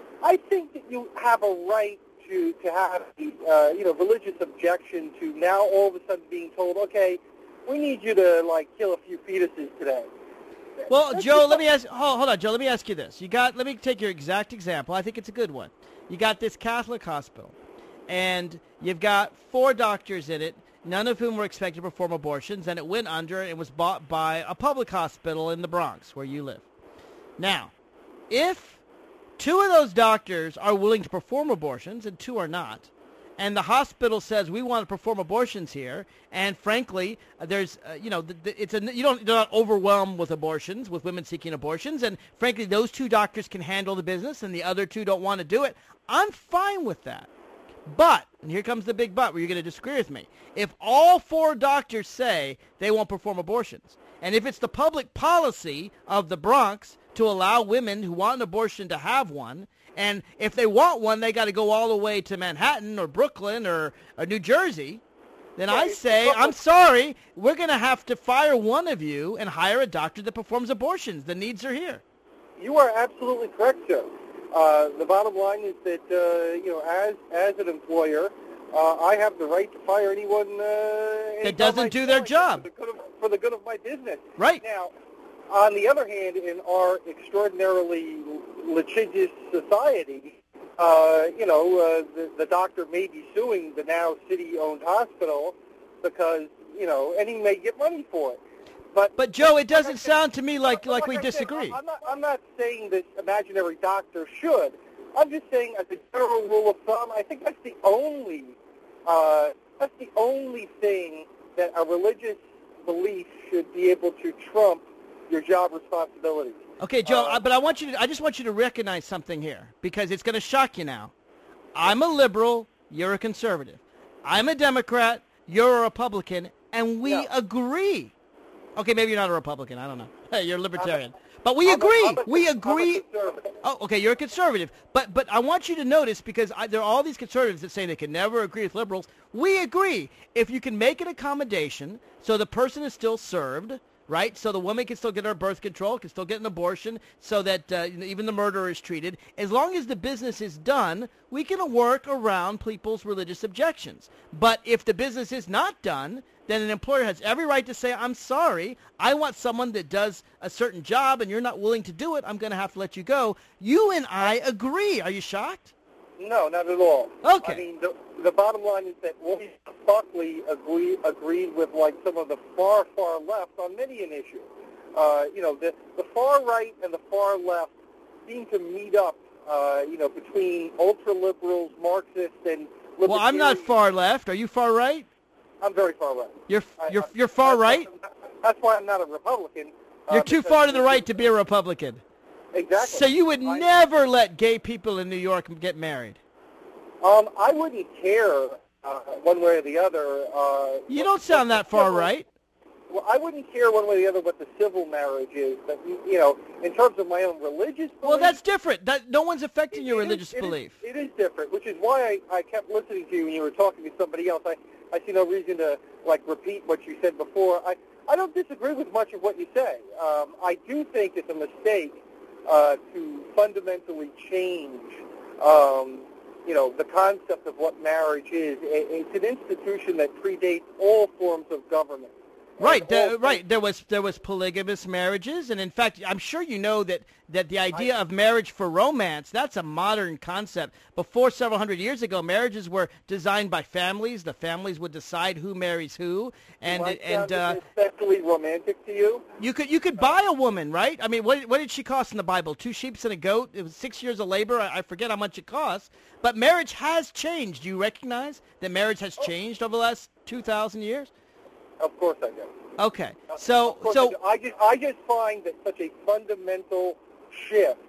I think that you have a right to, to have the uh, you know, religious objection to now all of a sudden being told, okay, we need you to, like, kill a few fetuses today. Well, That's Joe, just, let me ask. Hold, hold on, Joe. Let me ask you this. You got. Let me take your exact example. I think it's a good one. You got this Catholic hospital, and you've got four doctors in it, none of whom were expected to perform abortions, and it went under and was bought by a public hospital in the Bronx, where you live. Now, if two of those doctors are willing to perform abortions and two are not, and the hospital says we want to perform abortions here, and frankly, there's, uh, you know, the, the, it's a you don't you're not overwhelmed with abortions, with women seeking abortions, and frankly, those two doctors can handle the business, and the other two don't want to do it. I'm fine with that. But, and here comes the big but, where you're going to disagree with me. If all four doctors say they won't perform abortions, and if it's the public policy of the Bronx to allow women who want an abortion to have one, and if they want one, they got to go all the way to Manhattan or Brooklyn or, or New Jersey, then I say, I'm sorry, we're going to have to fire one of you and hire a doctor that performs abortions. The needs are here. You are absolutely correct, Joe. Uh, the bottom line is that, uh, you know, as as an employer, uh, I have the right to fire anyone uh, that doesn't do their job. For the, good of, for the good of my business. Right. Now, on the other hand, in our extraordinarily litigious society, uh, you know, uh, the, the doctor may be suing the now city-owned hospital because, you know, and he may get money for it. But, but Joe, it doesn't like sound to me like, like, like we I disagree. Said, I'm, not, I'm not saying this imaginary doctor should. I'm just saying, as a general rule of thumb, I think that's the only uh, that's the only thing that a religious belief should be able to trump your job responsibilities. Okay, Joe, Uh, but I want you to, I just want you to recognize something here, because it's going to shock you now. I'm a liberal, you're a conservative. I'm a Democrat, you're a Republican, and we Yeah. agree. Okay, maybe you're not a Republican, I don't know. Hey, you're a libertarian. But we I'm a- agree. I'm a- we I'm a agree. conservative. Oh, okay, you're a conservative. But but I want you to notice, because I, there are all these conservatives that say they can never agree with liberals. We agree. If you can make an accommodation so the person is still served, right? So the woman can still get her birth control, can still get an abortion, so that uh, you know, even the murderer is treated. As long as the business is done, we can work around people's religious objections. But if the business is not done, then an employer has every right to say, I'm sorry, I want someone that does a certain job and you're not willing to do it, I'm going to have to let you go. You and I agree. Are you shocked? No, not at all. Okay. I mean, the, the bottom line is that William Buckley agree, agreed with, like, some of the far, far left on many an issue. Uh, you know, the, the far right and the far left seem to meet up, uh, you know, between ultra-liberals, Marxists, and libertarians. Well, I'm not far left. Are you far right? I'm very far left. You're I- you're I- you're far that's right? why- That's why I'm not a Republican. uh, You're too because- far to the right to be a Republican. Exactly. So you would I- never let gay people in New York get married. Um, I wouldn't care uh, one way or the other. Uh, You what- don't sound what that the far civil- right. Well, I wouldn't care one way or the other what the civil marriage is, but you know, in terms of my own religious belief, Well, that's different. That no one's affecting it- your it is- religious it is- belief. It is different, which is why I, I kept listening to you when you were talking to somebody else. I, I see no reason to like repeat what you said before. I, I don't disagree with much of what you say. Um, I do think it's a mistake uh, to fundamentally change, um, you know, the concept of what marriage is. It, it's an institution that predates all forms of government. Right, And the, all- right. There was there was polygamous marriages, and in fact, I'm sure you know that, that the idea of marriage for romance, that's a modern concept. Before several hundred years ago, marriages were designed by families. The families would decide who marries who, and Does that and sound uh, especially romantic to you? you could you could buy a woman, right? I mean, what what did she cost in the Bible? Two sheep and a goat. It was six years of labor. I, I forget how much it costs. But marriage has changed. Do you recognize that marriage has changed over the last two thousand years? Of course I do. Okay, so Of course so. I, do. I just I just find that such a fundamental shift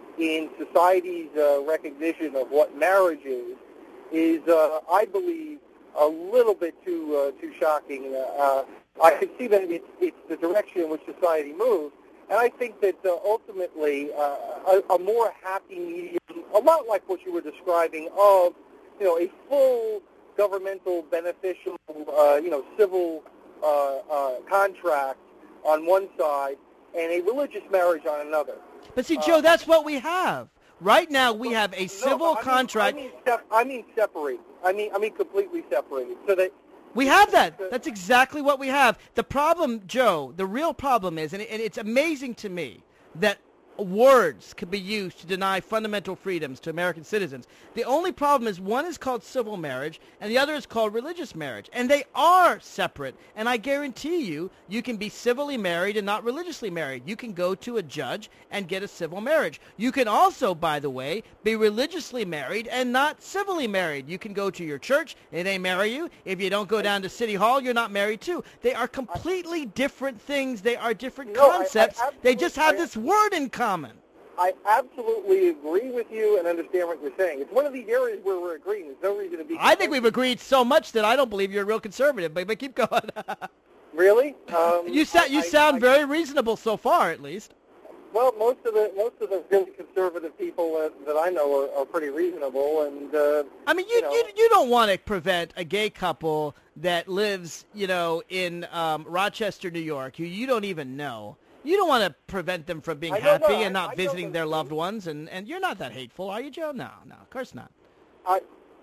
in society's uh, recognition of what marriage is is uh, I believe a little bit too uh, too shocking. Uh, I can see that it's it's the direction in which society moves, and I think that uh, ultimately uh, a, a more happy medium, a lot like what you were describing of you know a full governmental beneficial uh, you know civil Uh, uh, contract on one side and a religious marriage on another. But see, Joe, that's what we have. Right now, we have a No, civil I mean, contract. I mean, sep- I mean separated. I mean, I mean completely separated. So that We have that. That's exactly what we have. The problem, Joe, the real problem is, and, it, and it's amazing to me that words could be used to deny fundamental freedoms to American citizens. The only problem is one is called civil marriage and the other is called religious marriage. And they are separate. And I guarantee you, you can be civilly married and not religiously married. You can go to a judge and get a civil marriage. You can also, by the way, be religiously married and not civilly married. You can go to your church and they marry you. If you don't go down to City Hall, you're not married too. They are completely different things. They are different No, I- I concepts. They just have absolutely- this word in common. I absolutely agree with you and understand what you're saying. It's one of these areas where we're agreeing. There's no reason to be. I think we've agreed so much that I don't believe you're a real conservative, but, but keep going. Really. Um, you sound you I- sound I- very reasonable so far, at least. Well, most of the most of the really conservative people uh, that I know are, are pretty reasonable, and uh, I mean, you, you know, you you don't want to prevent a gay couple that lives, you know, in um, Rochester, New York, who you don't even know. You don't want to prevent them from being I know, happy no, and I- not I know visiting those their things. loved ones, and, and you're not that hateful, are you, Joe? No, no, of course not. I,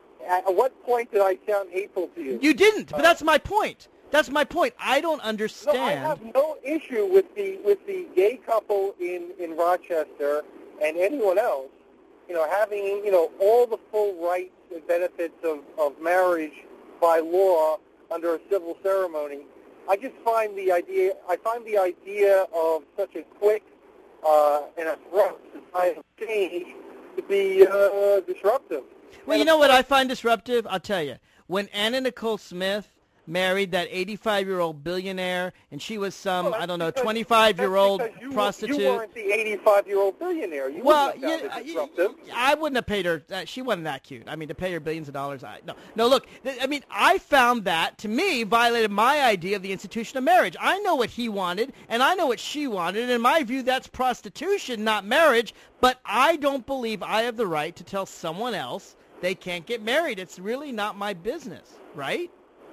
at what point did I sound hateful to you? You didn't, but Uh, that's my point. That's my point. I don't No, I understand. have no issue with the with the gay couple in, in Rochester and anyone else, you know, having you know all the full rights and benefits of, of marriage by law under a civil ceremony. I just find the idea I find the idea of such a quick uh, and abrupt societal change to be uh, disruptive. Well, you know what I find disruptive? I'll tell you. when Anna Nicole Smith married that eighty-five-year-old billionaire, and she was some, Well, I don't know, because- twenty-five-year-old that's because you, prostitute. You weren't the eighty-five-year-old billionaire. You Well, wouldn't have found yeah, it disruptive. I wouldn't have paid her. Uh, she wasn't that cute. I mean, to pay her billions of dollars, I no, no. Look, th- I mean, I found that to me violated my idea of the institution of marriage. I know what he wanted, and I know what she wanted. And in my view, that's prostitution, not marriage. But I don't believe I have the right to tell someone else they can't get married. It's really not my business, right?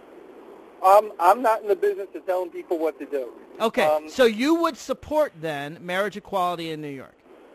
Um, I'm not in the business of telling people what to do. Okay, Um, so you would support then marriage equality in New York?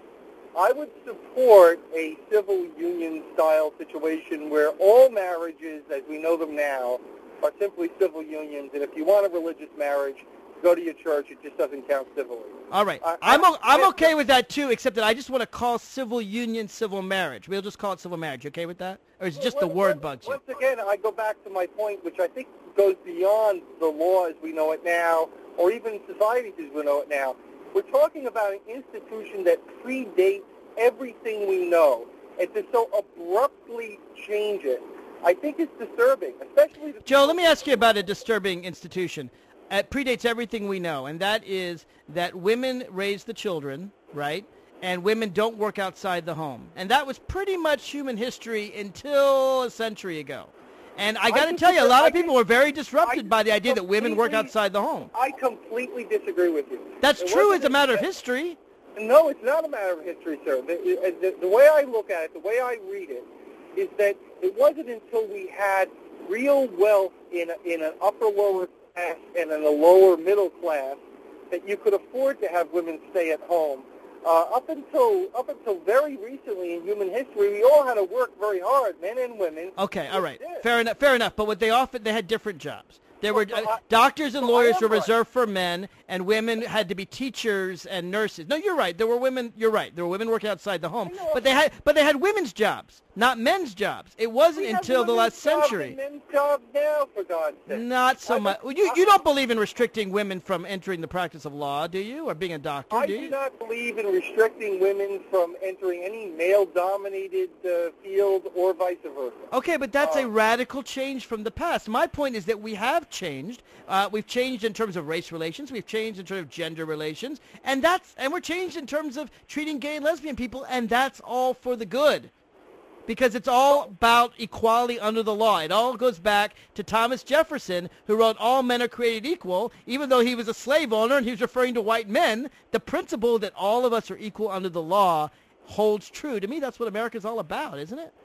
I would support a civil union style situation where all marriages, as we know them now, are simply civil unions. And if you want a religious marriage, go to your church. It just doesn't count civilly. All right. I- I'm, o- I'm I- okay with that, too, except that I just want to call civil union civil marriage. We'll just call it civil marriage. You okay with that? Or is it just the Once- word once- bugs you? Once again, I go back to my point, which I think goes beyond the law as we know it now, or even society as we know it now. We're talking about an institution that predates everything we know, and to so abruptly change it, I think it's disturbing, especially the Joe, let me ask you about a disturbing institution. It predates everything we know, and that is that women raise the children, right? And women don't work outside the home. And that was pretty much human history until a century ago. And I got to tell you, a lot of people were very disrupted by the idea that women work outside the home. I completely disagree with you. That's It true wasn't as a matter of that- history. No, it's not a matter of history, sir. The, the, the way I look at it, the way I read it, is that it wasn't until we had real wealth in, a, in an upper-lower class and in a lower-middle class that you could afford to have women stay at home. Uh, up until up until very recently in human history, we all had to work very hard, men and women. Okay, all right. We did. Fair enough. Fair enough. But what they often, they had different jobs. There were Well, so uh, I- doctors and so I lawyers am were right. reserved for men, and women had to be teachers and nurses. No, you're right. There were women. You're right. There were women working outside the home, know. but they had, but they had women's jobs, not men's jobs. It wasn't We have until the women's last jobs century. and men's jobs now, for God's sake. Not so I- much. Well, you you don't believe in restricting women from entering the practice of law, do you, or being a doctor? I do do you? not believe in restricting women from entering any male-dominated uh, field or vice versa. Okay, but that's a Uh, radical change from the past. My point is that we have changed. Uh, we've changed in terms of race relations. We've changed in terms of gender relations, and that's and we're changed in terms of treating gay and lesbian people, and that's all for the good, because it's all about equality under the law. It all goes back to Thomas Jefferson, who wrote, "All men are created equal," even though he was a slave owner and he was referring to white men. The principle that all of us are equal under the law holds true. To me, that's what America's all about, isn't it?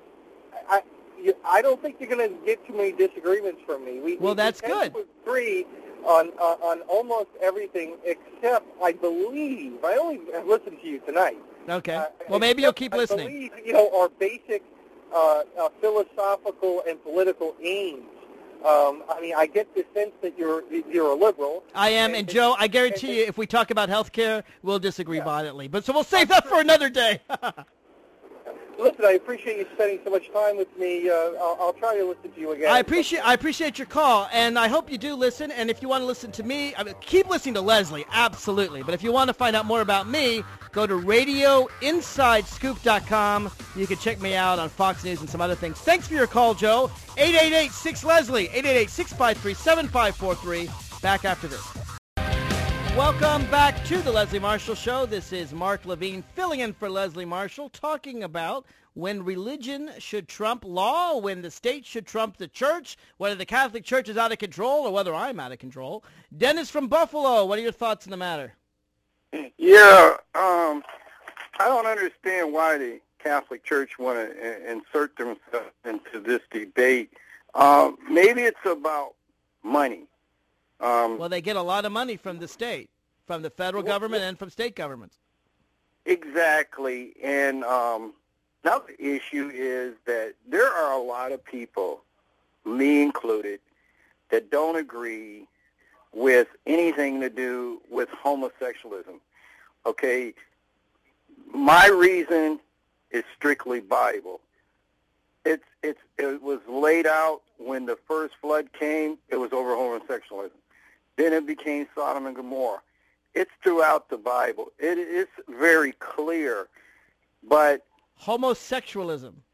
I, you, I don't think you're going to get too many disagreements from me. We, Well, we that's tend good. to agree on uh, on almost everything, except I believe I only have listened to you tonight. Okay. Uh, Well, maybe you'll except keep I listening. believe, you know, our basic uh, uh, philosophical and political aims. Um, I mean, I get the sense that you're you're a liberal. I am, and Joe, I guarantee and- you, if we talk about health care, we'll disagree violently. But so we'll save that for another day. Listen, I appreciate you spending so much time with me. Uh, I'll, I'll try to listen to you again. I appreciate I appreciate your call, and I hope you do listen. And if you want to listen to me, I mean, keep listening to Leslie, absolutely. But if you want to find out more about me, go to radio inside scoop dot com. You can check me out on Fox News and some other things. Thanks for your call, Joe. eight eight eight, six, Leslie, eight eight eight, six five three, seven five four three. Back after this. Welcome back to the Leslie Marshall Show. This is Mark Levine filling in for Leslie Marshall, talking about when religion should trump law, when the state should trump the church, whether the Catholic Church is out of control or whether I'm out of control. Dennis from Buffalo, what are your thoughts on the matter? Yeah, um, I don't understand why the Catholic Church want to uh, insert themselves into this debate. Um, maybe it's about money. Um, Well, they get a lot of money from the state, from the federal government and from state governments. exactly. And um, another issue is that there are a lot of people, me included, that don't agree with anything to do with homosexualism. Okay, my reason is strictly Bible. It's it's it was laid out when the first flood came. It was over homosexualism. Then it became Sodom and Gomorrah. It's throughout the Bible. It is very clear, but Homosexualism.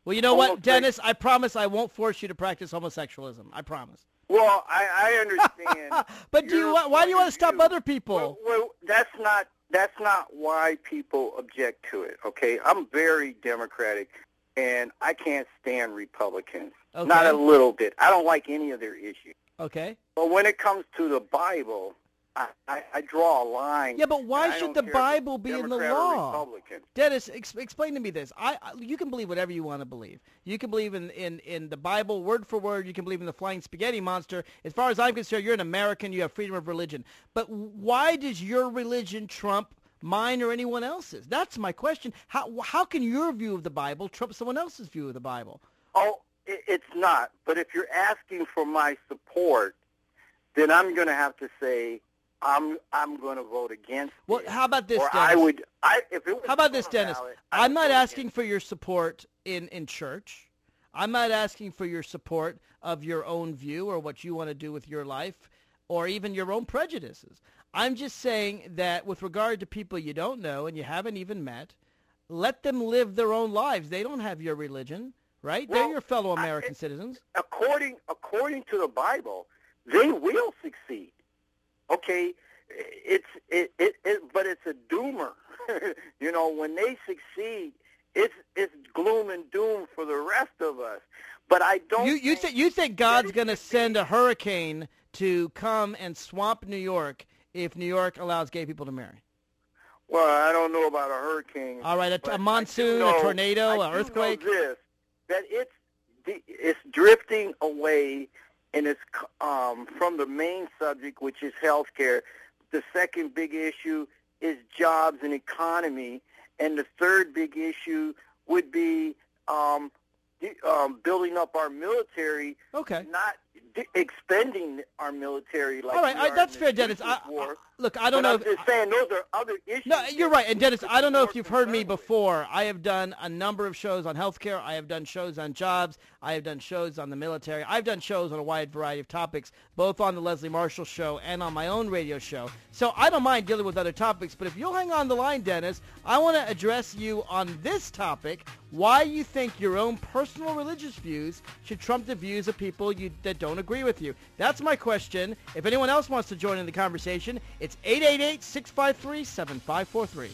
Well, you know what, Homosex- Dennis? I promise I won't force you to practice homosexualism. I promise. Well, I, I understand. But do you? your wa- Why do you point want to of stop view. other people? Well, well, that's not that's not why people object to it. Okay, I'm very democratic, and I can't stand Republicans. Okay. Not a little bit. I don't like any of their issues. Okay. But when it comes to the Bible, I, I, I draw a line. Yeah, but why and I should don't the care if Bible it's be in the Democrat or law? Republican. Dennis, ex- explain to me this. I, I you can believe whatever you want to believe. You can believe in, in, in the Bible word for word. You can believe in the flying spaghetti monster. As far as I'm concerned, you're an American. You have freedom of religion. But why does your religion trump mine or anyone else's? That's my question. How how can your view of the Bible trump someone else's view of the Bible? Oh, it, it's not. But if you're asking for my support, then I'm going to have to say I'm I'm going to vote against Well, it. how about this, Or Dennis? I would. I if it was How about on this, a Dennis? ballot, I I'm would not vote asking against for your support in, in church. I'm not asking for your support of your own view or what you want to do with your life or even your own prejudices. I'm just saying that with regard to people you don't know and you haven't even met, let them live their own lives. They don't have your religion, right? They're Well, your fellow I- American citizens. according according to the Bible, they will succeed. Okay, it's it, it, it but it's a doomer. You know, when they succeed, it's it's gloom and doom for the rest of us. But I don't. You you think think you think God's it going to should send a hurricane to come and swamp New York if New York allows gay people to marry? Well, I don't know about a hurricane. All right, a, but a I do monsoon, know- a tornado, I an do know earthquake. this, that it's it's drifting away, and it's um, from the main subject, which is health care. The second big issue is jobs and economy, and the third big issue would be um, the- um, building up our military, Okay. not d- expending our military like All right, we I, are that's in fair, the Dennis. Christmas I, war. I- look, I don't But know. I'm if, just saying those are other issues. No, you're right. And Dennis, I don't know if you've heard me concerned with. before. I have done a number of shows on healthcare. I have done shows on jobs. I have done shows on the military. I've done shows on a wide variety of topics, both on the Leslie Marshall Show and on my own radio show. So I don't mind dealing with other topics. But if you'll hang on the line, Dennis, I want to address you on this topic, why you think your own personal religious views should trump the views of people you, that don't agree with you. That's my question. If anyone else wants to join in the conversation, it's eight eight eight, six five three, seven five four three.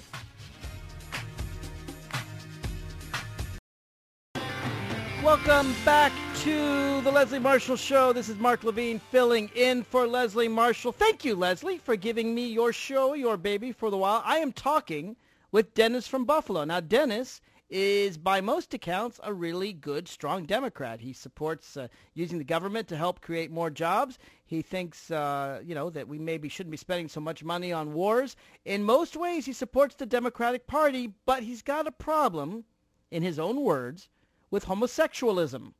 Welcome back to the Leslie Marshall Show. This is Mark Levine filling in for Leslie Marshall. Thank you, Leslie, for giving me your show, your baby, for the while. I am talking with Dennis from Buffalo. Now, Dennis is, by most accounts, a really good, strong Democrat. He supports uh, using the government to help create more jobs. He thinks, uh, you know, that we maybe shouldn't be spending so much money on wars. In most ways, he supports the Democratic Party, but he's got a problem, in his own words, with homosexualism.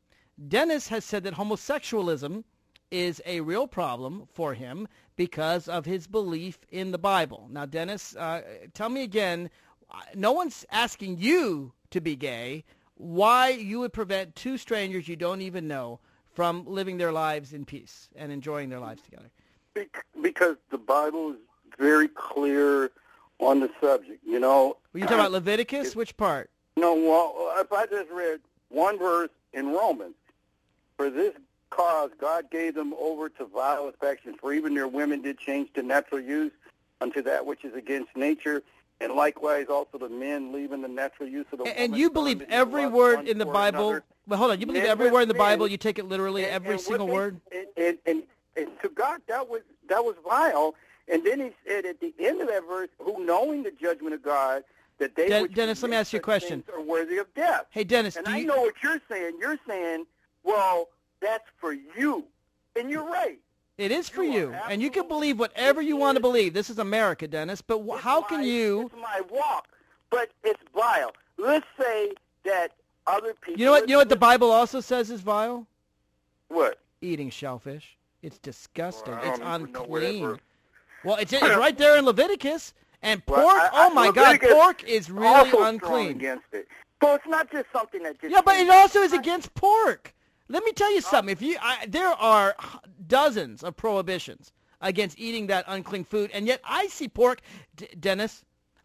Dennis has said that homosexualism is a real problem for him because of his belief in the Bible. Now, Dennis, uh, tell me again, no one's asking you to be gay, why you would prevent two strangers you don't even know from living their lives in peace and enjoying their lives together. Bec- Because the Bible is very clear on the subject, you know. Were you talking about Leviticus? Which part? No, well, if I just read one verse in Romans, for this cause God gave them over to vile affections, for even their women did change to natural use unto that which is against nature, and likewise also the men leaving the natural use of the And woman. you believe burned to every lust word one in the for Bible? another. Well, hold on. You believe Men every with word in the men. Bible? You take it literally, And- every and what single they- word? And, and, and, and to God, that was that was vile. And then he said at the end of that verse, who knowing the judgment of God, that they Den- which Dennis, let me commit ask you a such question. things are worthy of death. Hey, Dennis, And do I you, know what you're saying. You're saying, well, that's for you. And you're right. it is for you you, are and you can absolutely- believe whatever you want to is- believe. This is America, Dennis, but wh- It's how can my- you... It's my walk. But it's vile. Let's say that other people... You know what, you know what the Bible also says is vile? What? Eating shellfish. It's disgusting. Well, I It's don't even know where that unclean. verse- Well, it's, it's right there in Leviticus. And pork, Well, I- I- oh my God, Leviticus pork is really also strong unclean. against it. So it's not just something that just... Yeah, but it came- also is against pork. Let me tell you something. If you, I, there are dozens of prohibitions against eating that unclean food, and yet I see pork, D- Dennis.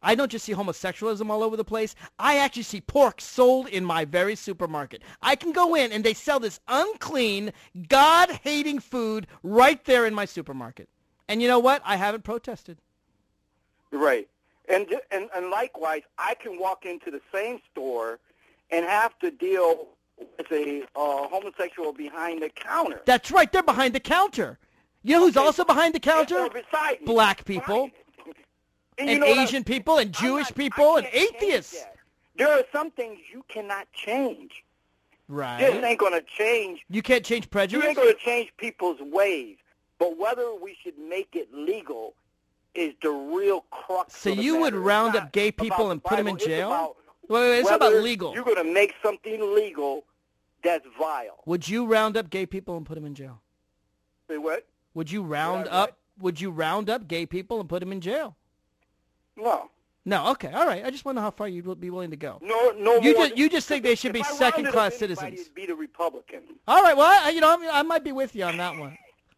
I don't just see homosexualism all over the place. I actually see pork sold in my very supermarket. I can go in and they sell this unclean, God-hating food right there in my supermarket. And you know what? I haven't protested. Right. And, and and likewise, I can walk into the same store and have to deal with a uh, homosexual behind the counter. That's right. They're behind the counter. You know who's Okay. also behind the counter? Or beside me. Black people. And, And you know, Asian people and I'm Jewish not- people I and can't change atheists. that. There are some things you cannot change. This Right. ain't going to change. You can't change You prejudice? ain't going to change people's ways. But whether we should make it legal is the real crux So of the you would matter. It's round not up gay people about and the put them in Bible. It's jail? about Wait, wait, wait, it's not whether about legal. You're going to make something legal that's vile. Would you round up gay people and put them in jail? Say what? Would you round Yeah, right. up would you round up gay people and put them in jail? No. No, okay, all right. I just wonder how far you'd be willing to go. No, no You more. just you just think they should If be I rounded second up class anybody, citizens. it'd be the Republican. All right, well, I, you know, I, mean, I might be with you on that one.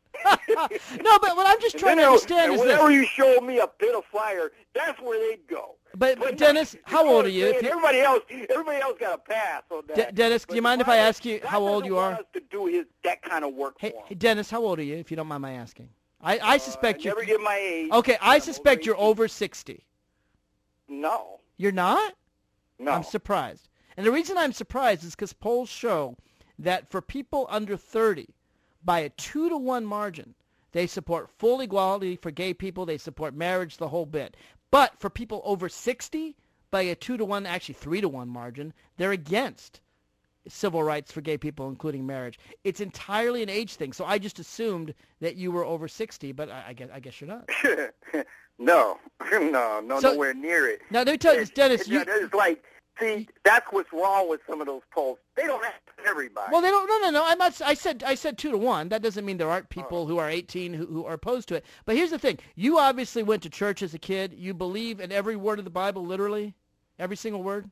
No, but what I'm just And trying to then, understand and is whenever this. you show me a bit of fire, that's where they'd go. But, But Dennis, not- how you know old what are I'm you? saying? If you Everybody else, everybody else got a pass on that. De- Dennis, do But you mind if the I Bible- ask you God how old doesn't you want are? us to do his that kind of work Hey, for him. hey, Dennis, how old are you, if you don't mind my asking? I, I suspect Uh, you. never get my age. Okay, I I'm suspect over you're eighteen. over sixty. No, You're not? no. I'm surprised. And the reason I'm surprised is because polls show that for people under thirty, by a two to one margin, they support full equality for gay people. They support marriage, the whole bit. But for people over sixty, by a two to one, actually three to one margin, they're against civil rights for gay people, including marriage. It's entirely an age thing. So I just assumed that you were over sixty, but I, I guess I guess you're not. no, no, no, So- nowhere near it. Now let me tell you this, Dennis. It's, You, it's like, see, that's what's wrong with some of those polls. They don't have everybody. Well, they don't. No, no, no. I'm not. I said. I said two to one. That doesn't mean there aren't people who are eighteen who, who are opposed to it. But here's the thing. You obviously went to church as a kid. You believe in every word of the Bible, literally, every single word.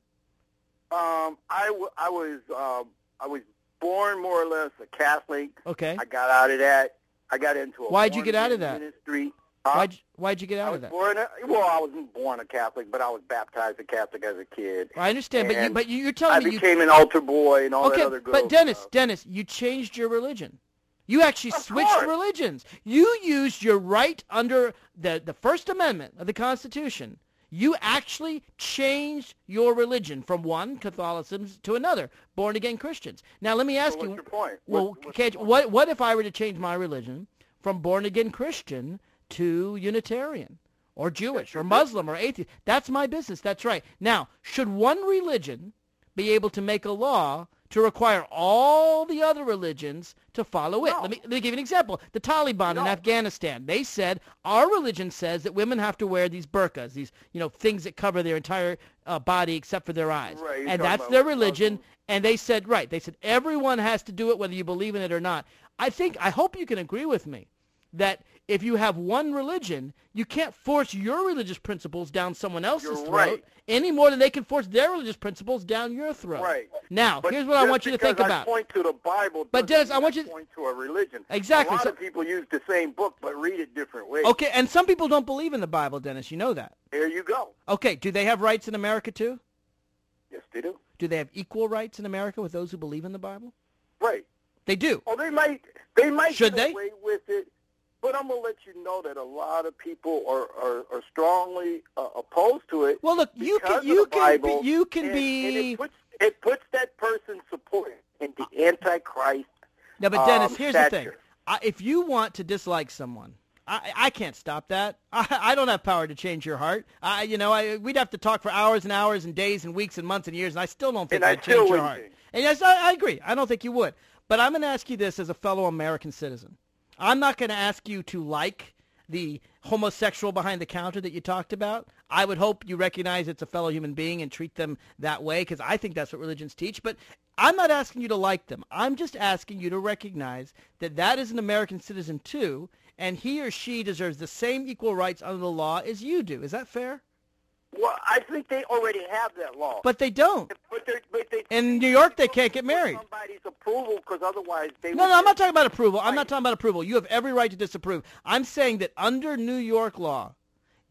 Um, I, w- I was um, I was born more or less a Catholic. Okay. I got out of that. I got into a Why'd you get out of born-again that? ministry. Huh? Why'd Why'd you get I out was of that? born a, well, I wasn't born a Catholic, but I was baptized a Catholic as a kid. I understand, but you, and but you, you're I telling me you. became an altar boy and all Okay, that other good but old Dennis, stuff. Dennis, you changed your religion. You actually Of switched course. religions. You used your right under the, the First Amendment of the Constitution. You actually changed your religion from one, Catholicism, to another, born-again Christians. Now, let me ask So what's you, your point? well, What's- what's Cage, your point? what, what if I were to change my religion from born-again Christian to Unitarian or Jewish or Muslim or atheist? That's my business. That's right. Now, should one religion be able to make a law to require all the other religions to follow it? No. Let me let me give you an example. The Taliban in No. Afghanistan, they said our religion says that women have to wear these burqas, these you know things that cover their entire uh, body except for their eyes, Right, you're and talking that's about their religion. Muslims. And they said right, they said everyone has to do it whether you believe in it or not. I think I hope you can agree with me that if you have one religion, you can't force your religious principles down someone else's You're throat right. any more than they can force their religious principles down your throat. Right. Now, But here's what I just want you to think because I about. point to the Bible But doesn't Dennis, I mean want you to- point to a religion. Exactly, A lot so- of people use the same book but read it different ways. Okay, and some people don't believe in the Bible, Dennis. You know that. There you go. Okay, do they have rights in America too? Yes, they do. Do they have equal rights in America with those who believe in the Bible? Right. They do. Oh, they might. They might Should get they? away with it. But I'm gonna let you know that a lot of people are are, are strongly uh, opposed to it. Well, look, you because can you of the can Bible, be, you can and, be. And it puts it puts that person support in the Antichrist. No, but Dennis, um, here's the thing. stature. I, if you want to dislike someone, I, I can't stop that. I, I don't have power to change your heart. I, you know, I, we'd have to talk for hours and hours and days and weeks and months and years, and I still don't think And I I'd still change your wouldn't heart. think. And yes, I, I agree. I don't think you would. But I'm going to ask you this as a fellow American citizen. I'm not going to ask you to like the homosexual behind the counter that you talked about. I would hope you recognize it's a fellow human being and treat them that way, because I think that's what religions teach. But I'm not asking you to like them. I'm just asking you to recognize that that is an American citizen too, and he or she deserves the same equal rights under the law as you do. Is that fair? Well, I think they already have that law. But they don't. but, they're- but they In New York, they can't get married. Somebody's approval, because otherwise they. No, would no, I'm get- not talking about approval. I'm not Right. talking about approval. You have every right to disapprove. I'm saying that under New York law,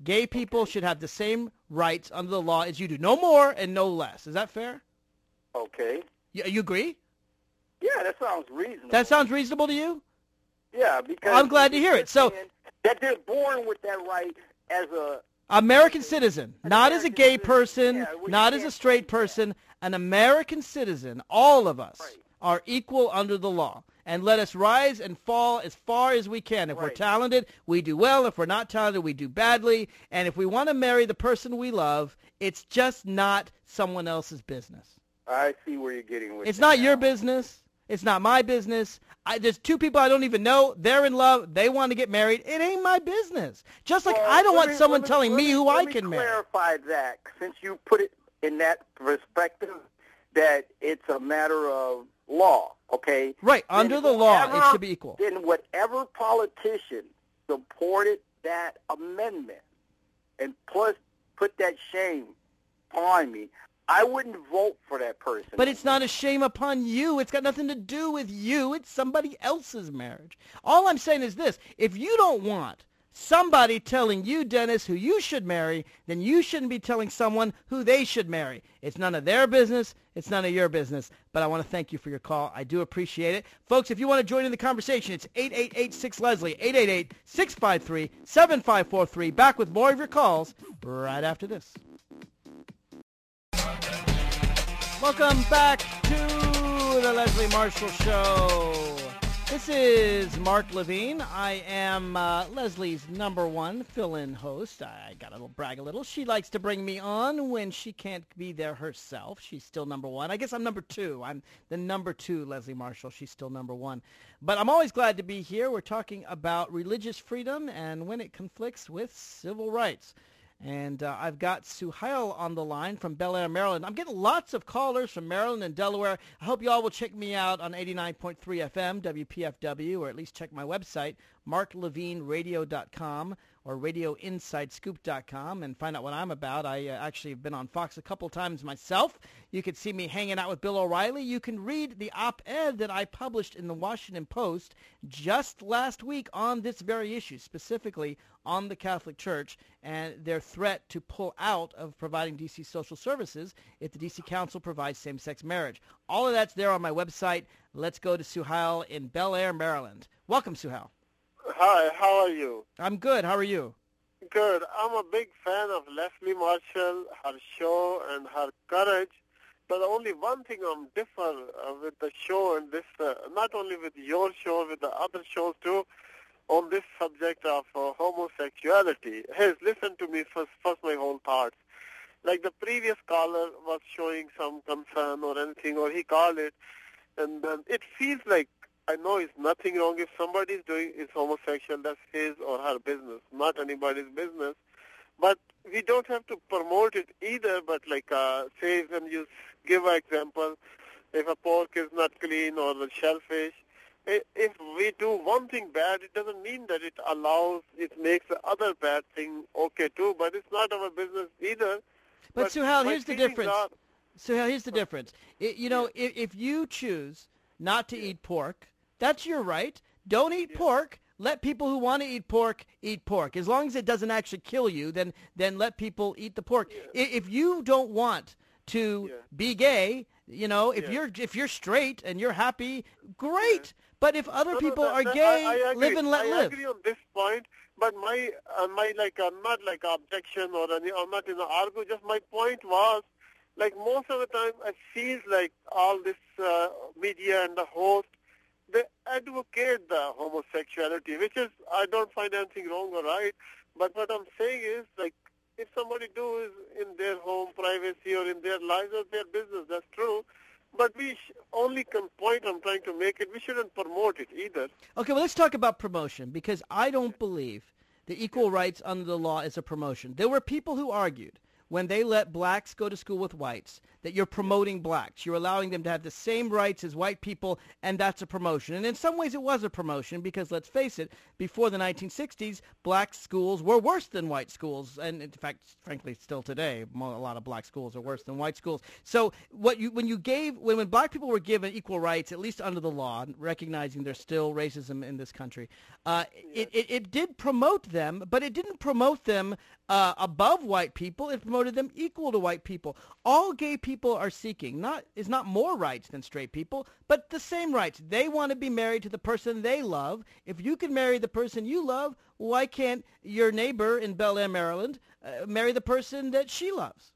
Gay people should have the same rights under the law as you do. No more and no less. Is that fair? Okay. You, you agree? Yeah, that sounds reasonable. That sounds reasonable to you? Yeah, because Well, I'm glad to hear it. So that they're born with that right as a American citizen, An not as a American gay citizen, person, yeah, well, not you as a can't straight change that. person, an American citizen, all of us Right. are equal under the law. And let us rise and fall as far as we can. If we're Right. talented, we do well. If we're not talented, we do badly. And if we want to marry the person we love, it's just not someone else's business. I see where you're getting with It's that not your now. business. It's not my business. I, there's two people I don't even know. They're in love. They want to get married. It ain't my business. Just like Well, I don't let want me- someone let me- telling let me who let I me can marry. clarify that, since you put it in that perspective, that it's a matter of law, okay? Right. Then Under the law, it whoever- should be equal. Then whatever politician supported that amendment and plus put that shame upon me, I wouldn't vote for that person. But it's not a shame upon you. It's got nothing to do with you. It's somebody else's marriage. All I'm saying is this. If you don't want somebody telling you, Dennis, who you should marry, then you shouldn't be telling someone who they should marry. It's none of their business. It's none of your business. But I want to thank you for your call. I do appreciate it. Folks, if you want to join in the conversation, it's eight eight eight six Leslie, eight eight eight, six five three, seven five four three. Back with more of your calls right after this. Welcome back to the Leslie Marshall Show. This is Mark Levine. I am uh, Leslie's number one fill-in host. I got to brag a little. She likes to bring me on when she can't be there herself. She's still number one. I guess I'm number two. I'm the number two Leslie Marshall. She's still number one. But I'm always glad to be here. We're talking about religious freedom and when it conflicts with civil rights. And uh, I've got Suhail on the line from Bel Air, Maryland. I'm getting lots of callers from Maryland and Delaware. I hope you all will check me out on eighty-nine point three F M, W P F W, or at least check my website, mark levine radio dot com or radio inside scoop dot com, and find out what I'm about. I uh, actually have been on Fox a couple times myself. You can see me hanging out with Bill O'Reilly. You can read the op-ed that I published in the Washington Post just last week on this very issue, specifically on the Catholic Church and their threat to pull out of providing D C social services if the D C Council provides same-sex marriage. All of that's there on my website. Let's go to Suhail in Bel Air, Maryland. Welcome, Suhail. Hi, how are you? I'm good. How are you? Good. I'm a big fan of Leslie Marshall, her show, and her courage. But only one thing I'm different uh, with the show and this, uh, not only with your show, with the other shows too, on this subject of uh, homosexuality. Hey, listen to me first, first my whole thoughts. Like the previous caller was showing some concern or anything, or he called it, and then it feels like, I know it's nothing wrong if somebody is doing is homosexual, that's his or her business, not anybody's business. But we don't have to promote it either, but like, uh, say when you give an example, if a pork is not clean or the shellfish, if we do one thing bad, it doesn't mean that it allows, it makes the other bad thing okay too, but it's not our business either. But, But Suhail, my here's the feelings difference. are- Suhail, here's the difference. It, you know, if, if you choose not to eat pork, that's your right. Don't eat pork. Let people who want to eat pork eat pork. As long as it doesn't actually kill you, then then let people eat the pork. I If you don't want to Yeah. be gay, you know, if Yeah. you're if you're straight and you're happy, great. But if other No, no, people that- are that- gay, I, I agree. live and let I live. agree on this point, but my uh, my like uh, not like objection or any, I'm not in an argue. Just my point was, like most of the time, I feel like all this uh, media and the host, they advocate the homosexuality, which is I don't find anything wrong or right. But what I'm saying is, like, if somebody do is in their home privacy or in their lives or their business, that's true. But we sh- only can point I'm trying to make it. We shouldn't promote it either. Okay, well, let's talk about promotion, because I don't believe that equal rights under the law is a promotion. There were people who argued when they let blacks go to school with whites that you're promoting blacks. You're allowing them to have the same rights as white people, and that's a promotion. And in some ways it was a promotion because, let's face it, before the nineteen sixties, black schools were worse than white schools. And in fact, frankly, still today, mo- a lot of black schools are worse than white schools. So what you, when you gave, when, when black people were given equal rights, at least under the law, recognizing there's still racism in this country, uh, it, it, it did promote them, but it didn't promote them uh, above white people. It promoted them equal to white people. All gay people are seeking not is not more rights than straight people, but the same rights. They want to be married to the person they love. If you can marry the person you love, why can't your neighbor in Bel Air, Maryland, uh, marry the person that she loves?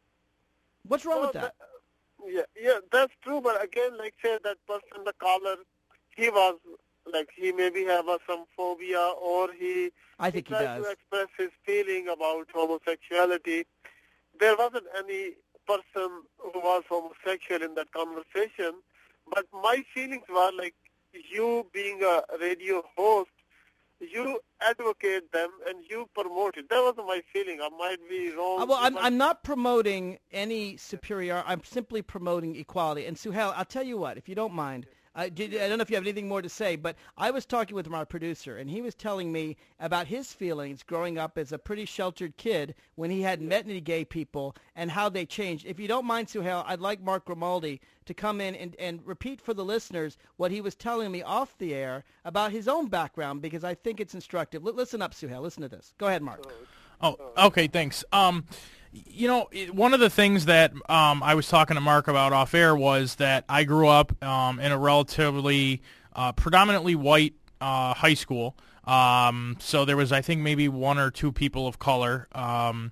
What's wrong Well, with that? that- Yeah, yeah, that's true. But again, like say that person, the caller, he was like he maybe have a, some phobia, or he I think he he tried does. to express his feeling about homosexuality. There wasn't any person who was homosexual in that conversation, but my feelings were like you being a radio host, you advocate them and you promote it. That was my feeling. I might be wrong. Uh, well, I'm, but- I'm not promoting any superior. I'm simply promoting equality. And Suhail, I'll tell you what, if you don't mind, I, did, I don't know if you have anything more to say, but I was talking with my producer, and he was telling me about his feelings growing up as a pretty sheltered kid when he hadn't met any gay people and how they changed. If you don't mind, Suhail, I'd like Mark Grimaldi to come in and, and repeat for the listeners what he was telling me off the air about his own background, because I think it's instructive. L- listen up, Suhail. Listen to this. Go ahead, Mark. Oh, okay, thanks. Um, you know, it, one of the things that um, I was talking to Mark about off air was that I grew up um, in a relatively uh, predominantly white uh, high school. Um, so there was, I think, maybe one or two people of color, um,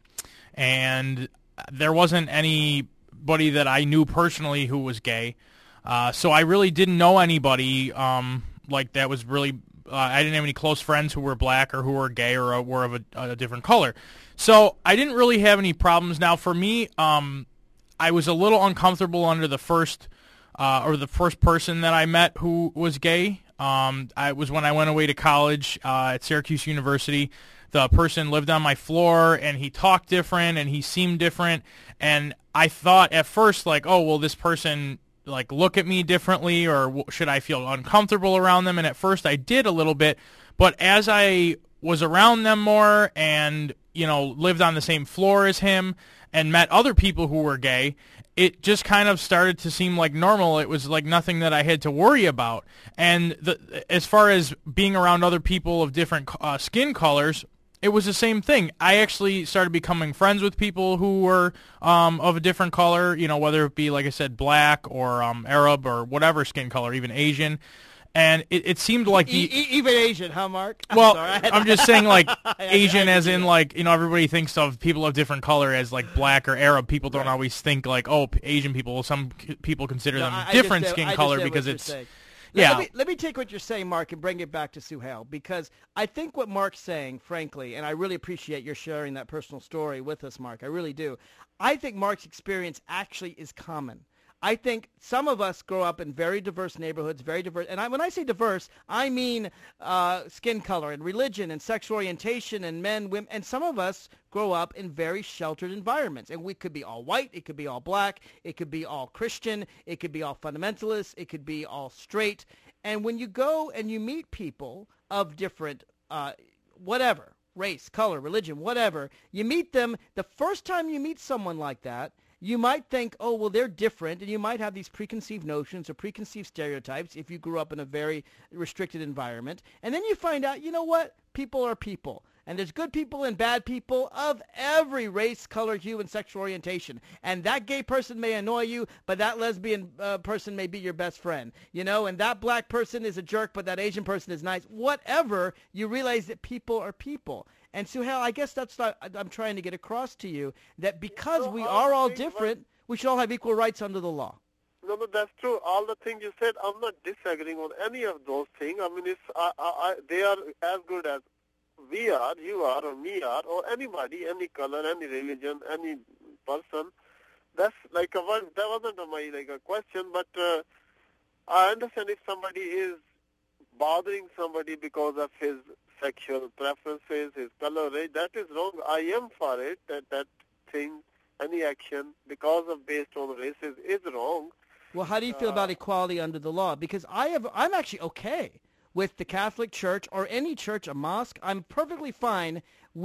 and there wasn't anybody that I knew personally who was gay. Uh, so I really didn't know anybody um, like that was really. Uh, I didn't have any close friends who were black or who were gay or uh, were of a, a different color. So I didn't really have any problems. Now, for me, um, I was a little uncomfortable under the first uh, or the first person that I met who was gay. Um, I was when I went away to college uh, at Syracuse University. The person lived on my floor, and he talked different, and he seemed different. And I thought at first, like, oh, well, this person like look at me differently, or w- should I feel uncomfortable around them? And at first I did a little bit, but as I was around them more and, you know, lived on the same floor as him and met other people who were gay, it just kind of started to seem like normal. It was like nothing that I had to worry about. And the, as far as being around other people of different uh, skin colors, it was the same thing. I actually started becoming friends with people who were um, of a different color, you know, whether it be, like I said, black or um, Arab or whatever skin color, even Asian. And it, it seemed like the... E- even Asian, huh, Mark? I'm well, sorry. I'm just saying, like, Asian I as can in, do like, you know, everybody thinks of people of different color as, like, black or Arab. People don't Right. always think, like, oh, p- Asian people. Some c- people consider No, them I- I different understand- skin I color understand because what you're it's... saying. Yeah. Let me, let me take what you're saying, Mark, and bring it back to Suhail, because I think what Mark's saying, frankly, and I really appreciate your sharing that personal story with us, Mark. I really do. I think Mark's experience actually is common. I think some of us grow up in very diverse neighborhoods, very diverse. And I, when I say diverse, I mean uh, skin color and religion and sexual orientation and men, women. And some of us grow up in very sheltered environments. And we could be all white. It could be all black. It could be all Christian. It could be all fundamentalist. It could be all straight. And when you go and you meet people of different, uh, whatever, race, color, religion, whatever, you meet them, the first time you meet someone like that, you might think, oh, well, they're different, and you might have these preconceived notions or preconceived stereotypes if you grew up in a very restricted environment. And then you find out, you know what? People are people. And there's good people and bad people of every race, color, hue, and sexual orientation. And that gay person may annoy you, but that lesbian uh, person may be your best friend. You know, and that black person is a jerk, but that Asian person is nice. Whatever, you realize that people are people. And Suhail, I guess that's what I'm trying to get across to you, that because No, we all are the all things different, we should all have equal rights under the law. No, no, that's true. All the things you said, I'm not disagreeing on any of those things. I mean, it's I, I, I, they are as good as we are, you are, or me are, or anybody, any color, any religion, any person. That's like a one. That wasn't a, my like a question, but uh, I understand if somebody is bothering somebody because of his sexual preferences, his color, race, that is wrong. I am for it. That that thing, any action because of based on races is wrong. Well, how do you feel about Uh, equality under the law? Because I have, I'm actually okay with the Catholic Church or any church, a mosque. I'm perfectly fine with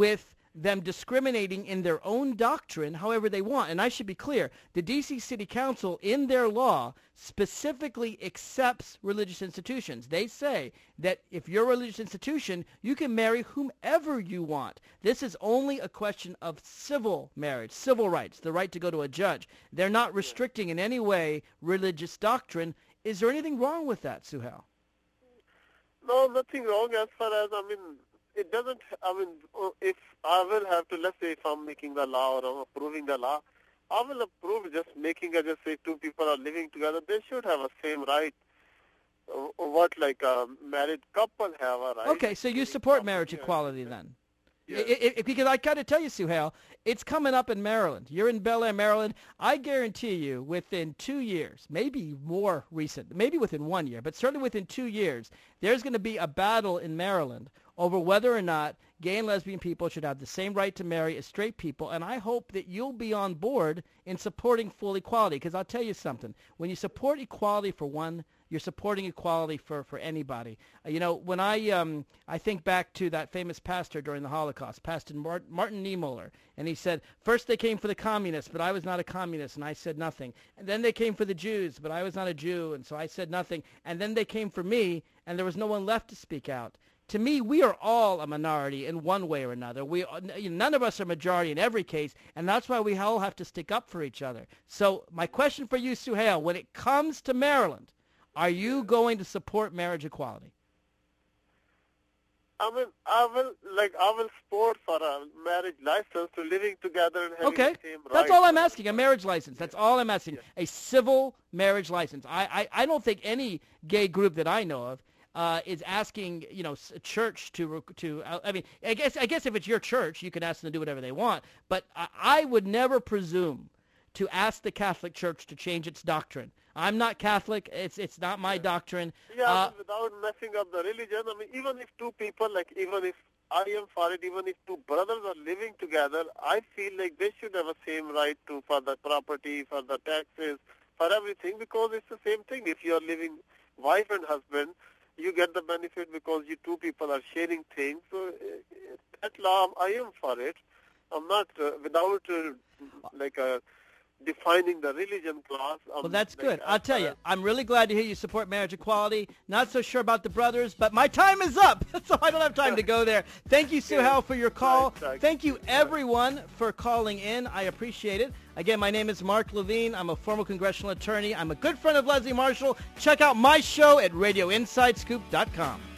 them discriminating in their own doctrine however they want. And I should be clear, the D C City Council in their law specifically accepts religious institutions. They say that if you're a religious institution, you can marry whomever you want. This is only a question of civil marriage, civil rights, the right to go to a judge. They're not restricting in any way religious doctrine. Is there anything wrong with that, Suhail? No, nothing wrong as far as, I mean, it doesn't, I mean, if I will have to, let's say if I'm making the law or I'm approving the law, I will approve just making a, just say two people are living together, they should have a same right. Uh, What like a married couple have a right. Okay, so you support marriage equality then? Yes. I, I, because I got to tell you, Suhail, it's coming up in Maryland. You're in Bel Air, Maryland. I guarantee you within two years, maybe more recent, maybe within one year, but certainly within two years, there's going to be a battle in Maryland over whether or not gay and lesbian people should have the same right to marry as straight people. And I hope that you'll be on board in supporting full equality, because I'll tell you something. When you support equality for one, you're supporting equality for, for anybody. Uh, you know, when I um, I think back to that famous pastor during the Holocaust, Pastor Mart- Martin Niemöller, and he said, first they came for the communists, but I was not a communist, and I said nothing. And then they came for the Jews, but I was not a Jew, and so I said nothing. And then they came for me, and there was no one left to speak out. To me, we are all a minority in one way or another. We, none of us are majority in every case, and that's why we all have to stick up for each other. So my question for you, Suhail, when it comes to Maryland, are you going to support marriage equality? I mean, I will like I will support for a marriage license to living together and having Okay, the same rights. that's all I'm asking, a marriage license. That's all I'm asking, a civil marriage license. I, I, I don't think any gay group that I know of uh, is asking, you know, a church to, to. Uh, I mean, I guess I guess if it's your church, you can ask them to do whatever they want. But I, I would never presume to ask the Catholic Church to change its doctrine. I'm not Catholic. It's it's not my yeah. doctrine. Yeah, uh, I mean, without messing up the religion. I mean, even if two people, like even if I am for it, even if two brothers are living together, I feel like they should have the same right to for the property, for the taxes, for everything, because it's the same thing. If you are living wife and husband, you get the benefit because you two people are sharing things. So uh, that law, I am for it. I'm not uh, without uh, like a. defining the religion clause. Um, well, that's like, good. I'll tell you, I'm really glad to hear you support marriage equality. Not so sure about the brothers, but my time is up, so I don't have time to go there. Thank you, Suhail, for your call. Thank you, everyone, for calling in. I appreciate it. Again, my name is Mark Levine. I'm a former congressional attorney. I'm a good friend of Leslie Marshall. Check out my show at radio inside scoop dot com.